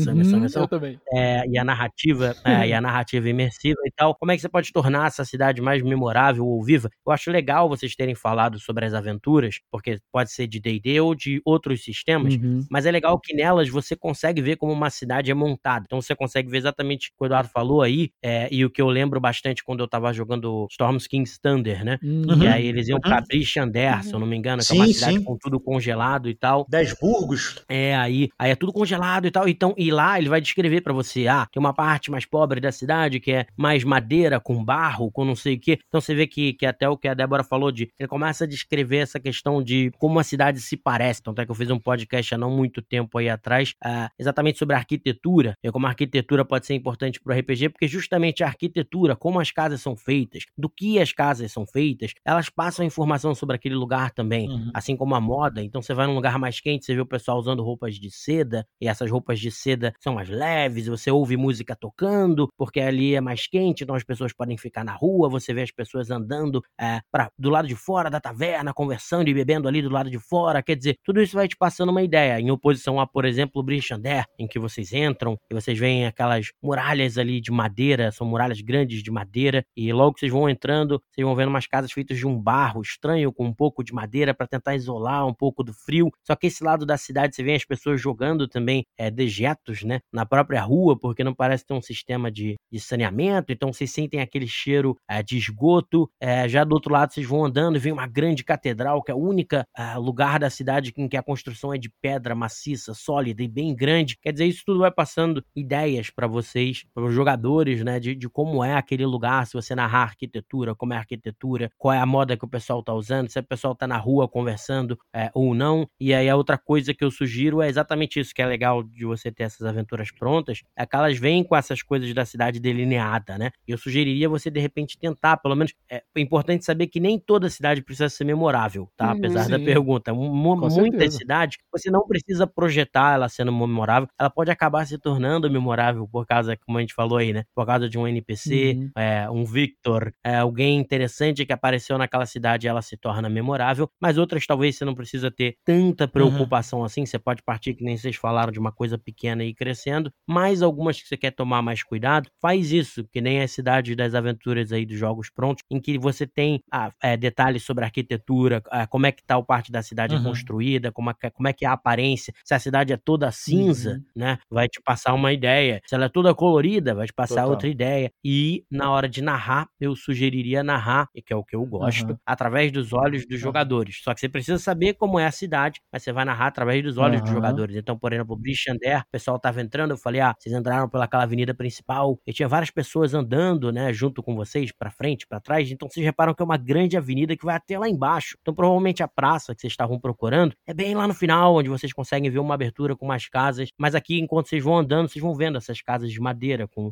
Eu também. e a narrativa, imersiva e tal, como é que você pode tornar essa cidade mais memorável ou viva? Eu acho legal vocês terem falado sobre as aventuras, porque pode ser de D&D ou de outros sistemas, mas é legal que nelas você consegue ver como uma cidade é montada. Então você consegue ver exatamente o que o Eduardo falou aí, e o que eu lembro bastante quando eu tava jogando Storm's King's Thunder, né? E aí eles iam pra Brishander, se eu não me engano, que é uma cidade com tudo congelado e tal. 10 burgos. Aí é tudo congelado e tal. Então, e lá ele vai descrever pra você, tem uma parte mais pobre da cidade que é mais madeira, com barro, com não sei o quê. Então você vê que até o que a Débora falou, ele começa a descrever essa questão de como a cidade se parece. Então até que eu fiz um podcast há não muito tempo aí atrás, exatamente sobre a arquitetura, e como a arquitetura pode ser importante pro RPG, porque justamente a arquitetura, como as casas são feitas, do que as casas são feitas, elas passam informação sobre aquele lugar também, assim como a moda. Então você vai num lugar mais quente, você vê o pessoal usando roupas de seda, e essas roupas de seda são mais leves, você ouve música tocando, porque ali é mais quente, então as pessoas podem ficar na rua, você vê as pessoas andando do lado de fora da taverna, conversando e bebendo ali do lado de fora. Quer dizer, tudo isso vai te passando uma ideia, em oposição a, por exemplo, Brishander, em que vocês entram e vocês veem aquelas muralhas ali de madeira, são muralhas grandes de madeira, e logo que vocês vão entrando, vocês vão vendo umas casas feitas de um barro estranho, com um pouco de madeira para tentar isolar um pouco do frio. Só que esse lado da cidade, você vê as pessoas jogando também dejetos, né, na própria rua, porque não parece ter um sistema de saneamento, então vocês sentem aquele cheiro de esgoto. Já do outro lado, vocês vão andando e vem uma grande catedral, que é o único lugar da cidade em que a construção é de pedra maciça, sólida e bem grande. Quer dizer, isso tudo vai passando ideias para vocês, para os jogadores, né, de como é aquele lugar, se você narrar a arquitetura, como é a arquitetura, qual é a moda que o pessoal tá usando, se o pessoal tá na rua conversando ou não. E aí a outra coisa que eu sugiro é exatamente isso, que é legal de você ter essas aventuras prontas, é que elas vêm com essas coisas da cidade delineada, né? Eu sugeriria você, de repente, tentar, pelo menos, é importante saber que nem toda cidade precisa ser memorável, tá? Apesar da pergunta. Muitas cidades, você não precisa projetar ela sendo memorável, ela pode acabar se tornando memorável por causa, como a gente falou aí, né? Por causa de um NPC, um Victor, alguém interessante que apareceu naquela cidade, ela se torna memorável, mas outras talvez você não precisa ter tanta preocupação assim, você pode partir, que nem vocês falaram, de uma coisa pequena e ir crescendo, mas algumas que você quer tomar mais cuidado, faz isso, que nem as cidades das aventuras aí dos jogos prontos, em que você tem detalhes sobre a arquitetura, como é que tal parte da cidade construída, como é que é a aparência, se a cidade é toda cinza, né, vai te passar uma ideia, se ela é toda colorida, vai te passar outra ideia, e na hora de narrar, eu sugeriria narrar, que é o que eu gosto, através dos olhos dos jogadores, só que você precisa saber como é a cidade, mas você vai narrar através dos olhos dos jogadores. Então, por exemplo, Brishander, o pessoal tava entrando, eu falei, vocês entraram pelaquela avenida principal, e tinha várias pessoas andando, né, junto com vocês, pra frente, pra trás, então vocês reparam que é uma grande avenida que vai até lá embaixo. Então, provavelmente a praça que vocês estavam procurando é bem lá no final, onde vocês conseguem ver uma abertura com umas casas, mas aqui, enquanto vocês vão andando, vocês vão vendo essas casas de madeira, com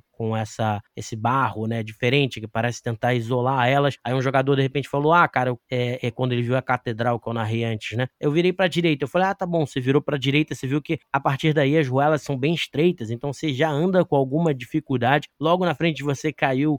esse barro, né, diferente, que parece tentar isolar elas. Aí um jogador, de repente, falou, cara, quando ele viu a catedral que eu narrei antes, né, eu virei pra direita. Eu falei, tá bom, você virou pra direita, você viu que a partir daí as ruelas são bem estreitas, então você já anda com alguma dificuldade. Logo na frente de você caiu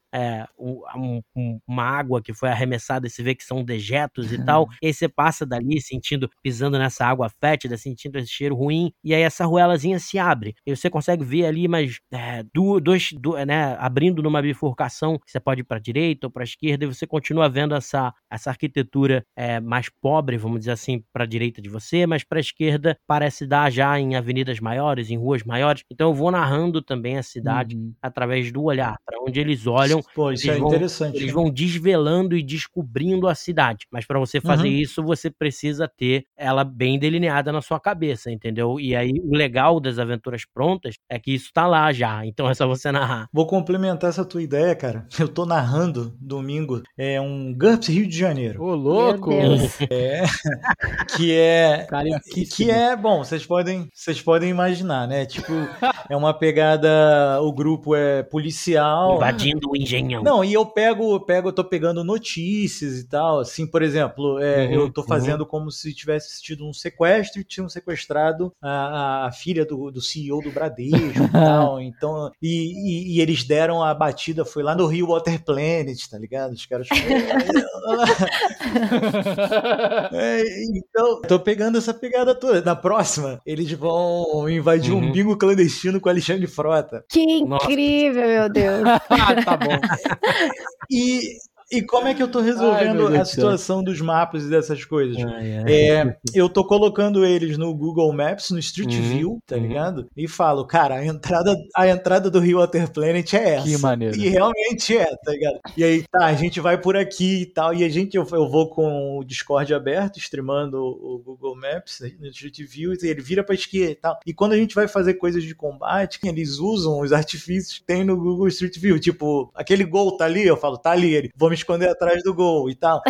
uma água que foi arremessada, e você vê que são dejetos e tal, e aí você passa dali pisando nessa água fétida, sentindo esse cheiro ruim, e aí essa ruelazinha se abre, e você consegue ver ali, mas né, abrindo numa bifurcação, você pode ir para a direita ou para a esquerda, e você continua vendo essa arquitetura mais pobre, vamos dizer assim, para a direita de você, mas para a esquerda parece dar já em avenidas maiores, em ruas maiores. Então eu vou narrando também a cidade através do olhar, para onde eles olham. Pô, isso é interessante. Eles vão desvelando e descobrindo a cidade. Mas para você fazer isso, você precisa ter ela bem delineada na sua cabeça, entendeu? E aí o legal das aventuras prontas é que isso tá lá já. Então é só você narrar. Vou complementar essa tua ideia, cara. Eu tô narrando domingo um GURPS Rio de Janeiro. Ô, louco! Que é, bom, vocês podem imaginar, né? Tipo, é uma pegada, o grupo é policial. Invadindo o engenhão. Não, e eu tô pegando notícias e tal, assim, por exemplo, eu tô fazendo como se tivesse tido um sequestro e tinham sequestrado a filha do CEO do Bradesco e tal, então, e eles deram a batida, foi lá no Rio Water Planet, tá ligado? Os caras... então, tô pegando essa pegada toda. Na próxima, eles vão invadir um bingo clandestino com Alexandre Frota. Que incrível, meu Deus. Tá bom. E como é que eu tô resolvendo a situação dos mapas e dessas coisas? Eu tô colocando eles no Google Maps, no Street View, tá ligado? E falo, cara, a entrada do Rio Water Planet é essa. Que maneiro. E realmente tá ligado? E aí, a gente vai por aqui e tal. E eu vou com o Discord aberto, streamando o Google Maps no Street View, e ele vira pra esquerda e tal. E quando a gente vai fazer coisas de combate, eles usam os artifícios que tem no Google Street View. Tipo, aquele gol tá ali, eu falo, tá ali, ele. Vou me esconder atrás do gol e tal.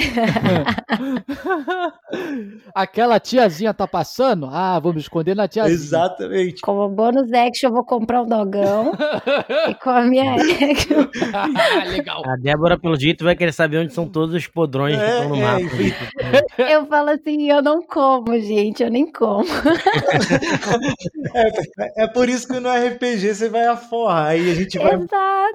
Aquela tiazinha tá passando? Vou me esconder na tiazinha. Exatamente. Como bônus action, eu vou comprar um dogão. E com a minha action. Legal. A Débora, pelo jeito, vai querer saber onde são todos os podrões que estão no mapa. Eu falo assim, eu não como, gente, eu nem como. É por isso que no RPG você vai a forra. Aí a gente vai...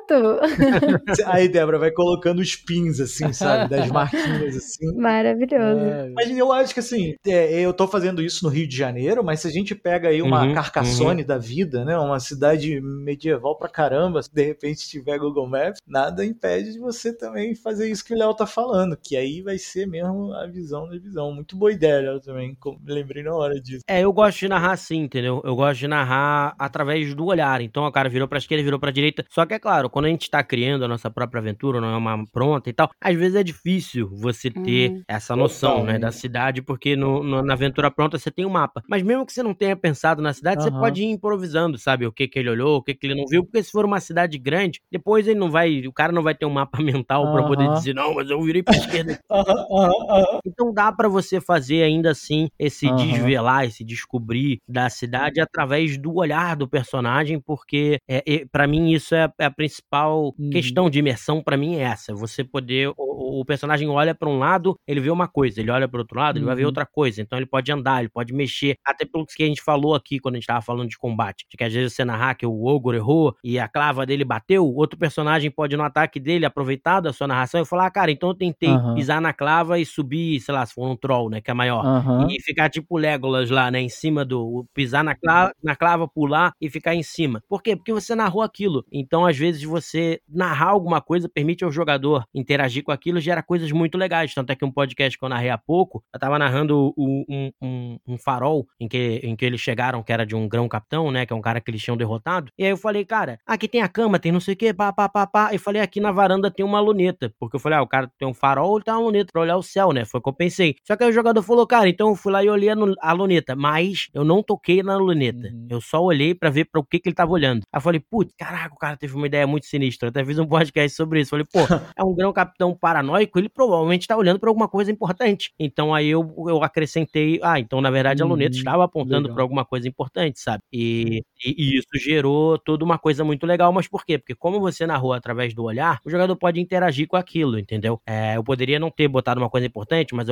Exato. Aí, Débora, vai colocando os pins, assim, sabe? Das marquinhas, assim. Maravilhoso. Mas eu acho que, assim, eu tô fazendo isso no Rio de Janeiro, mas se a gente pega aí uma Carcassonne da vida, né? Uma cidade medieval pra caramba, se de repente tiver Google Maps, nada impede de você também fazer isso que o Léo tá falando, que aí vai ser mesmo a visão da visão. Muito boa ideia, Léo, também. Me lembrei na hora disso. Eu gosto de narrar assim, entendeu? Eu gosto de narrar através do olhar. Então o cara virou pra esquerda, virou pra direita. Só que é claro, quando a gente tá criando a nossa própria aventura, não é uma pronta e tal, às vezes é difícil você ter essa noção, né, da cidade, porque na aventura pronta você tem um mapa. Mas mesmo que você não tenha pensado na cidade, você pode ir improvisando, sabe? O que ele olhou, o que ele não viu, porque se for uma cidade grande, depois o cara não vai ter um mapa mental pra poder dizer, não, mas eu virei pra esquerda. Então dá pra você fazer ainda assim esse desvelar, esse descobrir da cidade através do olhar do personagem, porque pra mim isso é a principal questão de imersão, pra mim é essa, você poder, o personagem olha pra um lado, ele vê uma coisa, ele olha pro outro lado, ele vai ver outra coisa, então ele pode andar, ele pode mexer, até pelo que a gente falou aqui quando a gente tava falando de combate, de que às vezes você narrar que o ogro errou e a clava dele bateu, outro personagem pode no ataque dele aproveitar da sua narração e falar, cara, então eu tentei pisar na clava e subir, sei lá, se for um troll, né, que é maior, e ficar tipo Legolas lá, né, em cima pisar na clava, pular e ficar em cima. Por quê? Porque você narrou aquilo, então às vezes você narrar alguma coisa permite ao jogador interagir com aquilo, gera coisas muito legais, tanto é que um podcast que eu narrei há pouco, eu tava narrando um farol em que eles chegaram, que era de um grão-capitão, né, que é um cara que eles tinham derrotado, e aí eu falei, cara, aqui tem a cama, tem não sei o que, pá, e falei, aqui na varanda tem uma luneta, porque eu falei, o cara tem um farol, ele tem uma luneta pra olhar o céu, né, foi o que eu pensei. Só que aí o jogador falou, cara, então eu fui lá e olhei a luneta, mas eu não toquei na luneta, eu só olhei pra ver pra o que ele tava olhando. Aí eu falei, putz, caraca, o cara teve uma ideia muito sinistra, eu até fiz um podcast sobre isso, falei, pô, é um grão-capitão paranoico, ele provavelmente tá olhando pra alguma coisa importante. Então aí eu acrescentei, então na verdade a luneta estava apontando pra alguma coisa importante, sabe? E isso gerou toda uma coisa muito legal, mas por quê? Porque como você narrou através do olhar, o jogador pode interagir com aquilo, entendeu? Eu poderia não ter botado uma coisa importante, mas eu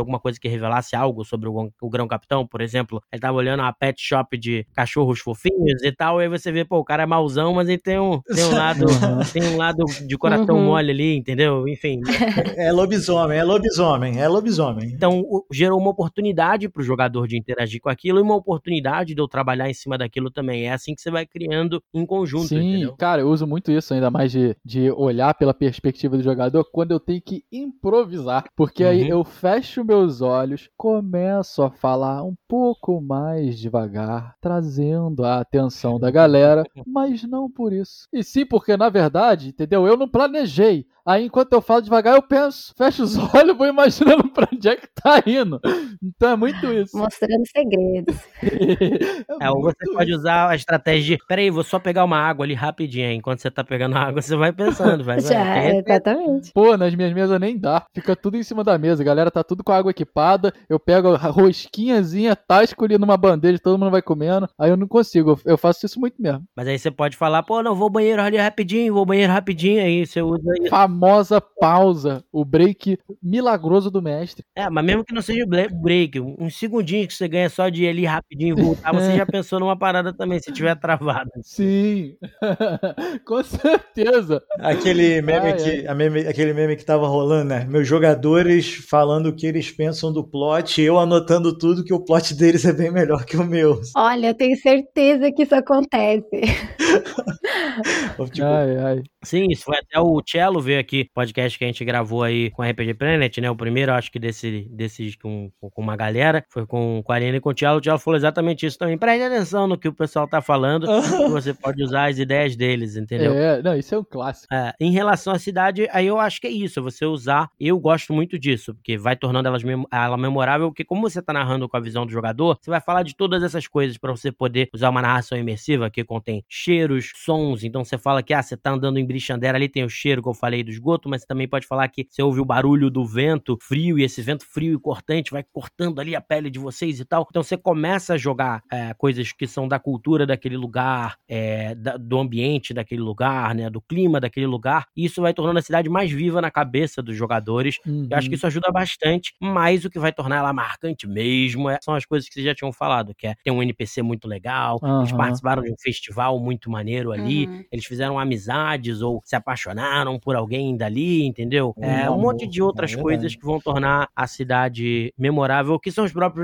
alguma coisa que revelasse algo sobre o Grão-Capitão, por exemplo. Ele tava olhando uma pet shop de cachorros fofinhos e tal, e aí você vê, pô, o cara é mauzão, mas ele tem um lado de coração mole ali, entendeu? Enfim. É lobisomem. Então, gerou uma oportunidade pro jogador de interagir com aquilo e uma oportunidade de eu trabalhar em cima daquilo também. É assim que você vai criando em conjunto, Sim, entendeu? Cara, eu uso muito isso, ainda mais de olhar pela perspectiva do jogador quando eu tenho que improvisar. Porque aí eu fecho meus olhos, começo a falar um pouco mais devagar, trazendo a atenção da galera, mas não por isso. E sim porque, na verdade, entendeu? Eu não planejei. Aí, enquanto eu falo devagar, eu penso, fecho os olhos, vou imaginando pra onde é que tá indo. Então é muito isso. Mostrando segredos. Ou você pode usar a estratégia de, peraí, vou só pegar uma água ali rapidinho. Enquanto você tá pegando a água, você vai pensando. Exatamente. Pô, nas minhas mesas nem dá. Fica tudo em cima da mesa. A galera tá tudo com a água equipada. Eu pego a rosquinhazinha, tá escolhendo uma bandeja, todo mundo vai comendo. Aí eu não consigo. Eu faço isso muito mesmo. Mas aí você pode falar, pô, não, vou ao banheiro ali rapidinho, Aí você usa aí. Famosa pausa. O break milagroso do mestre. Mas mesmo que não seja break, uns segundinhos que você ganha só de ir ali rapidinho e voltar, você já pensou numa parada também, se tiver travado. Sim. Com certeza. Aquele meme que tava rolando, né? Meus jogadores falando o que eles pensam do plot, eu anotando tudo que o plot deles é bem melhor que o meu. Olha, eu tenho certeza que isso acontece. Sim, isso foi até o Cello veio aqui, podcast que a gente gravou aí com a RPG Planet, né? O primeiro, acho que desses com uma galera, foi com a Arena e com o Cello. O Cello falou exatamente isso também. Preste atenção no que o pessoal tá falando, que você pode usar as ideias deles, entendeu? Isso é um clássico. Em relação à cidade, aí eu acho que é isso, você usar, eu gosto muito disso, porque vai tornando ela memorável, porque como você tá narrando com a visão do jogador, você vai falar de todas essas coisas pra você poder usar uma narração imersiva que contém cheiros, sons, então você fala que, você tá andando em Brixandera, ali tem o cheiro que eu falei do esgoto, mas você também pode falar que você ouve o barulho do vento frio, e esse vento frio e cortante vai cortando ali a pele de vocês e tal, então você começa a jogar coisas que são da cultura daquele lugar, do ambiente daquele lugar, né, do clima daquele lugar, e isso vai tornando a cidade mais viva na cabeça dos jogadores. Eu acho que isso ajuda bastante, mas o que vai tornar ela marcante mesmo são as coisas que vocês já tinham falado, que tem um NPC muito legal, eles participaram de um festival muito maneiro ali, eles fizeram amizades ou se apaixonaram por alguém dali, entendeu? Um monte de outras coisas que vão tornar a cidade memorável, que são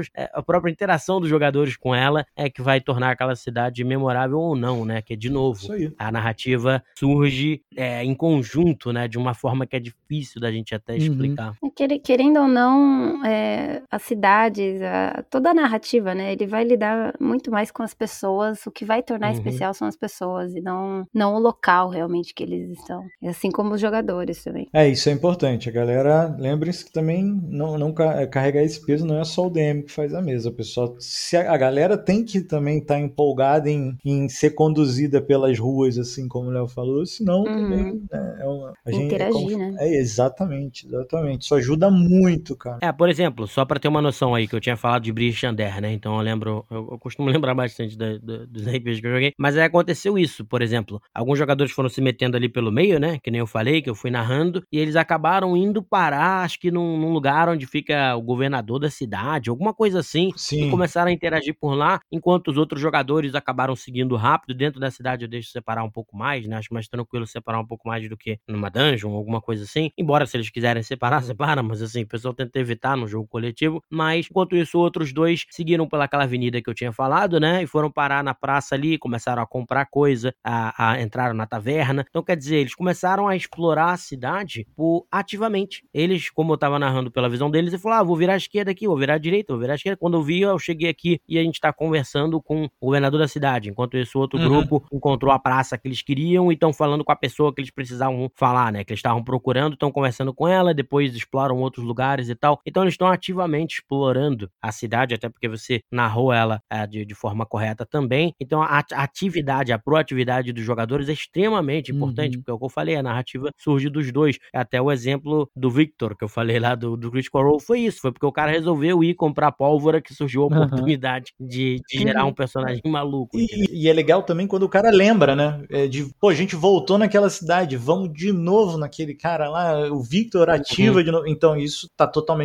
a própria interação dos jogadores com ela, que vai tornar aquela cidade memorável ou não, né? Que, de novo, a narrativa surge em conjunto, né? De uma forma que é difícil da gente até explicar. Querendo ou não, as cidades, toda a narrativa, né? Ele vai lidar muito mais com as pessoas, o que vai tornar especial são as pessoas, e não o local realmente que eles estão. Assim como os jogadores também. Isso é importante. A galera, lembrem-se que também não carregar esse peso não é só o DM que faz a mesa. O pessoal, a galera tem que também estar empolgada em ser conduzida pelas ruas, assim como o Léo falou, senão também interagir, né? Exatamente. Isso ajuda muito, cara. Por exemplo, só pra ter uma noção aí, que eu tinha falado de Brixandere, né? Então eu costumo lembrar bastante dos RPGs que eu joguei, mas aí aconteceu isso, por exemplo, alguns jogadores foram se metendo ali pelo meio, né? Que nem eu falei, que eu fui narrando, e eles acabaram indo parar, acho que num lugar onde fica o governador da cidade, alguma coisa assim, e começaram a interagir por lá, enquanto os outros jogadores acabaram seguindo rápido. Dentro da cidade eu deixo separar um pouco mais, né? Acho mais tranquilo separar um pouco mais do que numa dungeon, alguma coisa assim, embora se eles quiserem separar, separa, mas assim, o pessoal tenta evitar no jogo coletivo, mas enquanto isso, outros dois seguiram pelaquela avenida que eu tinha falado, né? E foram parar na praça ali, começaram a comprar coisa, entraram na taverna. Então, quer dizer, eles começaram a explorar a cidade ativamente. Eles, como eu tava narrando pela visão deles, eu falei, vou virar à esquerda aqui, vou virar à direita, vou virar à esquerda. Quando eu vi, eu cheguei aqui e a gente tá conversando com o governador da cidade. Enquanto esse outro grupo encontrou a praça que eles queriam e estão falando com a pessoa que eles precisavam falar, né? Que eles estavam procurando, estão conversando com ela, depois exploram outros lugares e tal. Então, eles estão ativamente explorando a cidade, até porque você narrou ela de forma correta também. Então, a atividade, a proatividade dos jogadores é extremamente importante, porque é o que eu falei, a narrativa surge dos dois. Até o exemplo do Victor, que eu falei lá do Critical Role, foi isso. Foi porque o cara resolveu ir comprar pólvora que surgiu a oportunidade de gerar um personagem maluco. E é legal também quando o cara lembra, né? A gente voltou naquela cidade, vamos de novo naquele cara lá, o Victor ativa de novo. Então, isso tá totalmente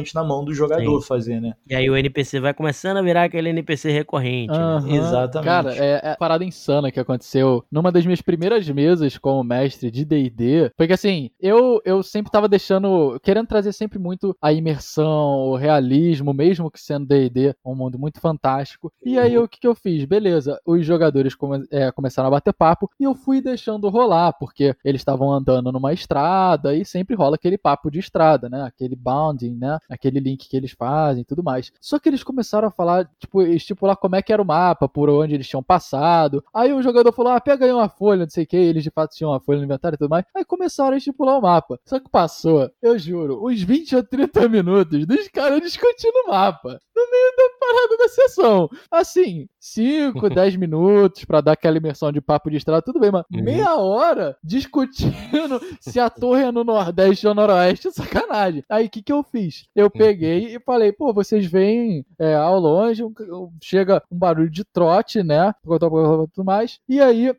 diretamente na mão do jogador fazer, né? E aí o NPC vai começando a virar aquele NPC recorrente, né? Exatamente. Cara, é parada insana que aconteceu numa das minhas primeiras mesas como mestre de D&D, porque assim, eu sempre tava querendo trazer sempre muito a imersão, o realismo, mesmo que sendo D&D um mundo muito fantástico. E aí o que eu fiz? Beleza, os jogadores começaram a bater papo e eu fui deixando rolar, porque eles estavam andando numa estrada e sempre rola aquele papo de estrada, né? Aquele bounding, né? Aquele link que eles fazem e tudo mais. Só que eles começaram a falar, estipular como é que era o mapa, por onde eles tinham passado. Aí o jogador falou, pega aí uma folha, não sei o que, eles de fato tinham uma folha no inventário e tudo mais. Aí começaram a estipular o mapa. Só que passou, eu juro, uns 20 ou 30 minutos dos caras discutindo o mapa. No meio da parada da sessão. Assim, 5, 10 minutos pra dar aquela imersão de papo de estrada, tudo bem, mas meia hora discutindo se a torre é no Nordeste ou Noroeste, sacanagem. Aí o que eu fiz? Eu peguei e falei, vocês veem ao longe, chega um barulho de trote, né? Tudo mais. E aí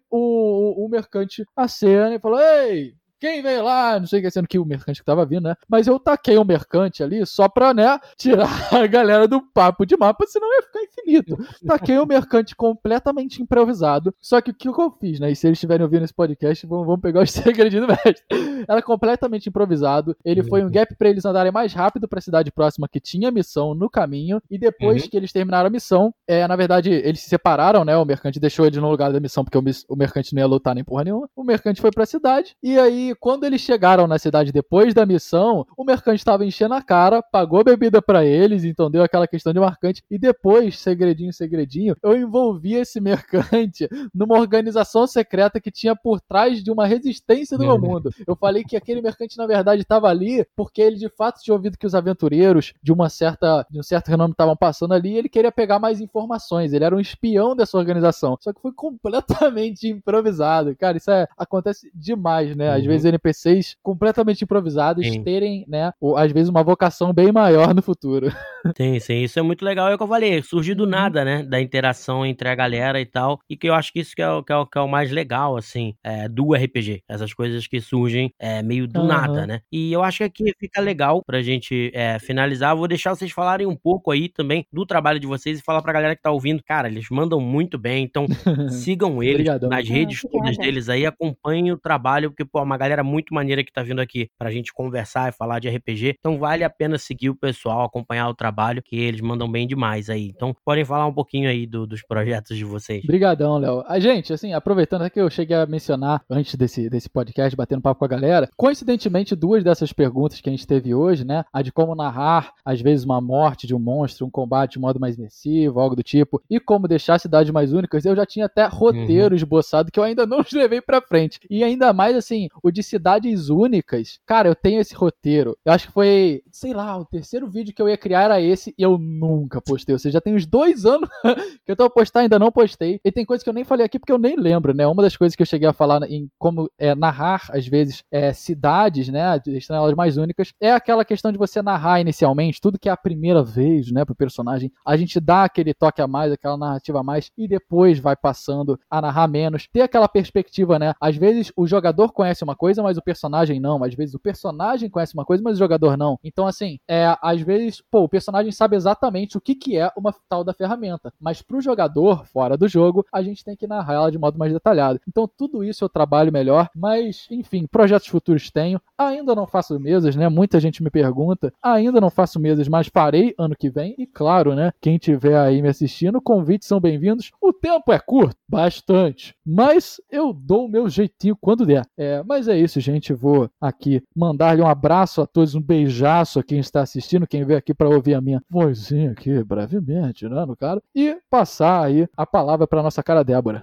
o mercante acena e falou, ei, quem veio lá? Não sei o que, sendo que o mercante que tava vindo, né? Mas eu taquei o mercante ali só pra, né, tirar a galera do papo de mapa, senão ia ficar infinito. Taquei o mercante completamente improvisado. Só que o que eu fiz, né? E se eles estiverem ouvindo esse podcast, vamos pegar os segredinhos do mestre. Era completamente improvisado. Ele foi um gap pra eles andarem mais rápido pra cidade próxima que tinha missão no caminho. E depois que eles terminaram a missão, na verdade, eles se separaram, né? O mercante deixou eles no lugar da missão, porque o mercante não ia lutar nem porra nenhuma. O mercante foi pra cidade. E aí, quando eles chegaram na cidade depois da missão, o mercante estava enchendo a cara, pagou bebida pra eles, então deu aquela questão de marcante, e depois, segredinho, eu envolvi esse mercante numa organização secreta que tinha por trás de uma resistência do meu mundo. Eu falei que aquele mercante, na verdade, estava ali porque ele, de fato, tinha ouvido que os aventureiros de um certo renome estavam passando ali, e ele queria pegar mais informações, ele era um espião dessa organização, só que foi completamente improvisado. Cara, isso acontece demais, né? Às vezes NPCs completamente improvisados terem, né, às vezes uma vocação bem maior no futuro. Sim, isso é muito legal, é o que eu falei, surgiu do nada, né, da interação entre a galera e tal, e que eu acho que isso que é o mais legal, assim, do RPG, essas coisas que surgem meio do nada, né, e eu acho que aqui fica legal pra gente finalizar. Vou deixar vocês falarem um pouco aí também do trabalho de vocês e falar pra galera que tá ouvindo, cara, eles mandam muito bem, então sigam eles nas redes todas deles aí, acompanhem o trabalho, porque, uma galera muito maneira que tá vindo aqui pra gente conversar e falar de RPG, então vale a pena seguir o pessoal, acompanhar o trabalho, que eles mandam bem demais aí. Então, podem falar um pouquinho aí dos projetos de vocês. Obrigadão, Léo. A gente, assim, aproveitando que eu cheguei a mencionar antes desse podcast, batendo papo com a galera, coincidentemente, duas dessas perguntas que a gente teve hoje, né, a de como narrar, às vezes, uma morte de um monstro, um combate de modo mais imersivo, algo do tipo, e como deixar cidades mais únicas, eu já tinha até roteiro esboçado que eu ainda não levei pra frente. E ainda mais, assim, o de cidades únicas, cara, eu tenho esse roteiro. Eu acho que foi, sei lá, o terceiro vídeo que eu ia criar era esse e eu nunca postei. Ou seja, já tem uns 2 anos que eu tô a postar, ainda não postei. E tem coisas que eu nem falei aqui porque eu nem lembro, né? Uma das coisas que eu cheguei a falar em como narrar, às vezes, cidades, né? Deixando elas mais únicas, é aquela questão de você narrar inicialmente, tudo que é a primeira vez, né? Pro personagem, a gente dá aquele toque a mais, aquela narrativa a mais, e depois vai passando a narrar menos. Ter aquela perspectiva, né? Às vezes o jogador conhece uma coisa, mas o personagem não. Às vezes o personagem conhece uma coisa, mas o jogador não. Então, assim, às vezes, o personagem sabe exatamente o que é uma tal da ferramenta. Mas pro jogador, fora do jogo, a gente tem que narrar ela de modo mais detalhado. Então, tudo isso eu trabalho melhor. Mas, enfim, projetos futuros tenho. Ainda não faço mesas, né? Muita gente me pergunta. Ainda não faço mesas, mas farei ano que vem. E claro, né? Quem tiver aí me assistindo, convites são bem-vindos. O tempo é curto, bastante. Mas eu dou o meu jeitinho quando der. Mas é isso, gente. Vou aqui mandar-lhe um abraço a todos, um beijaço a quem está assistindo, quem veio aqui para ouvir a minha vozinha aqui brevemente, né, no cara, e passar aí a palavra para nossa cara Débora.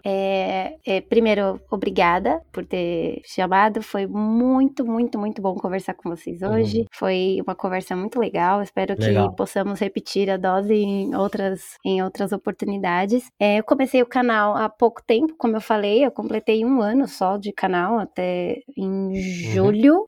Primeiro, obrigada por ter chamado. Foi muito, muito, muito bom conversar com vocês hoje. Foi uma conversa muito legal. Espero que possamos repetir a dose em outras oportunidades. Eu comecei o canal há pouco tempo, como eu falei, eu completei 1 ano só de canal, até em julho,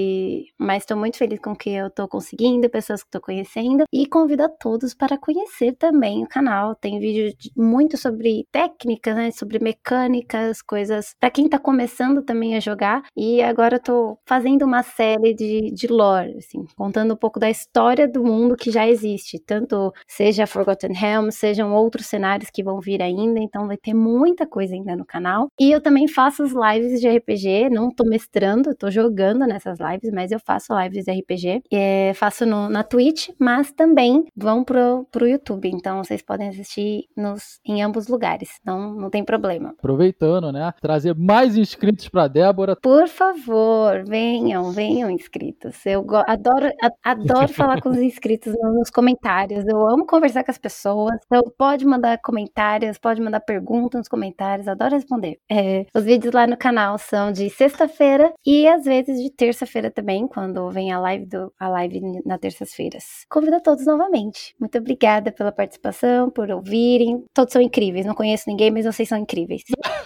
mas estou muito feliz com o que eu estou conseguindo, pessoas que estou conhecendo, e convido a todos para conhecer também o canal. Tem vídeo muito sobre técnicas, né, sobre mecânica, mecânicas, coisas pra quem tá começando também a jogar. E agora eu tô fazendo uma série de lore, assim, contando um pouco da história do mundo que já existe, tanto seja Forgotten Realms, sejam outros cenários que vão vir ainda, então vai ter muita coisa ainda no canal. E eu também faço as lives de RPG, não tô mestrando, tô jogando nessas lives, mas eu faço lives de RPG, faço na Twitch, mas também vão pro YouTube, então vocês podem assistir em ambos lugares, não tem problema. Aproveitando, né, trazer mais inscritos pra Débora. Por favor, venham inscritos, eu adoro falar com os inscritos nos comentários, eu amo conversar com as pessoas, então pode mandar comentários, pode mandar perguntas nos comentários, adoro responder. Os vídeos lá no canal são de sexta-feira e às vezes de terça-feira também, quando vem a live nas terças-feiras. Convido a todos novamente. Muito obrigada pela participação, por ouvirem. Todos são incríveis. Não conheço ninguém, mas vocês são incríveis.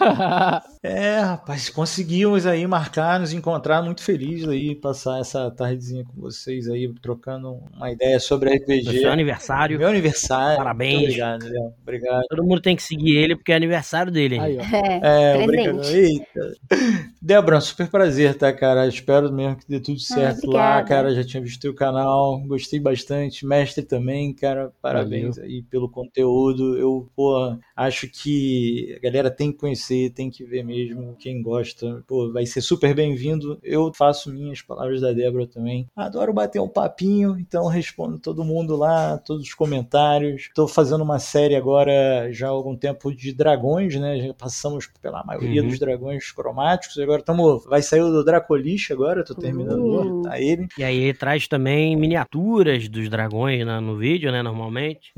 Rapaz, conseguimos aí marcar, nos encontrar, muito feliz aí, passar essa tardezinha com vocês aí, trocando uma ideia sobre RPG. No seu aniversário. Meu aniversário. Parabéns. Muito obrigado, Léo. Obrigado. Todo mundo tem que seguir ele, porque é aniversário dele. Aí, ó. Obrigado. Eita. Débora, super prazer, tá, cara? Espero mesmo que dê tudo certo lá, cara. Já tinha visto o canal, gostei bastante. Mestre também, cara. Parabéns aí pelo conteúdo. Eu, acho que a galera tem que conhecer, tem que ver mesmo. Quem gosta, vai ser super bem-vindo. Eu faço minhas palavras da Débora também. Adoro bater um papinho, então respondo todo mundo lá, todos os comentários. Tô fazendo uma série agora já há algum tempo de dragões, né? Já passamos pela maioria dos dragões cromáticos. Agora vai sair o do Dracolich agora, tô terminando ele. E aí ele traz também miniaturas dos dragões no vídeo, né, normalmente.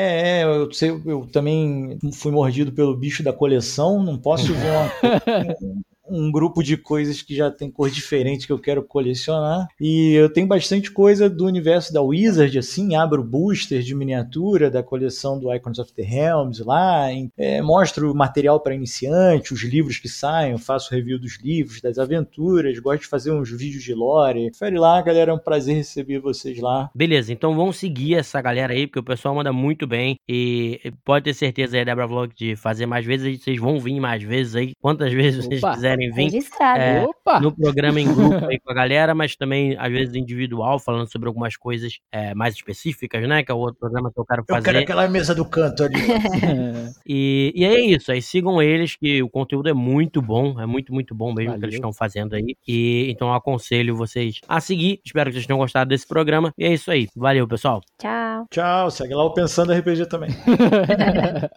Eu também fui mordido pelo bicho da coleção, não posso ver um grupo de coisas que já tem cor diferente que eu quero colecionar. E eu tenho bastante coisa do universo da Wizard, assim, abro booster de miniatura da coleção do Icons of the Realms lá, mostro material para iniciante, os livros que saem, faço review dos livros, das aventuras, gosto de fazer uns vídeos de lore. Confere lá, galera, é um prazer receber vocês lá. Beleza, então vamos seguir essa galera aí, porque o pessoal manda muito bem e pode ter certeza aí, Débora Vlog, de fazer mais vezes, vocês vão vir mais vezes aí, quantas vezes vocês quiserem vir no programa em grupo aí com a galera, mas também às vezes individual, falando sobre algumas coisas mais específicas, né, que é o outro programa que eu quero fazer. Eu quero aquela mesa do canto ali. E é isso, aí sigam eles, que o conteúdo é muito bom, é muito, muito bom mesmo. Valeu. Que eles estão fazendo aí, e então eu aconselho vocês a seguir. Espero que vocês tenham gostado desse programa, e é isso aí, valeu, pessoal. Tchau. Tchau, segue lá o Pensando RPG também.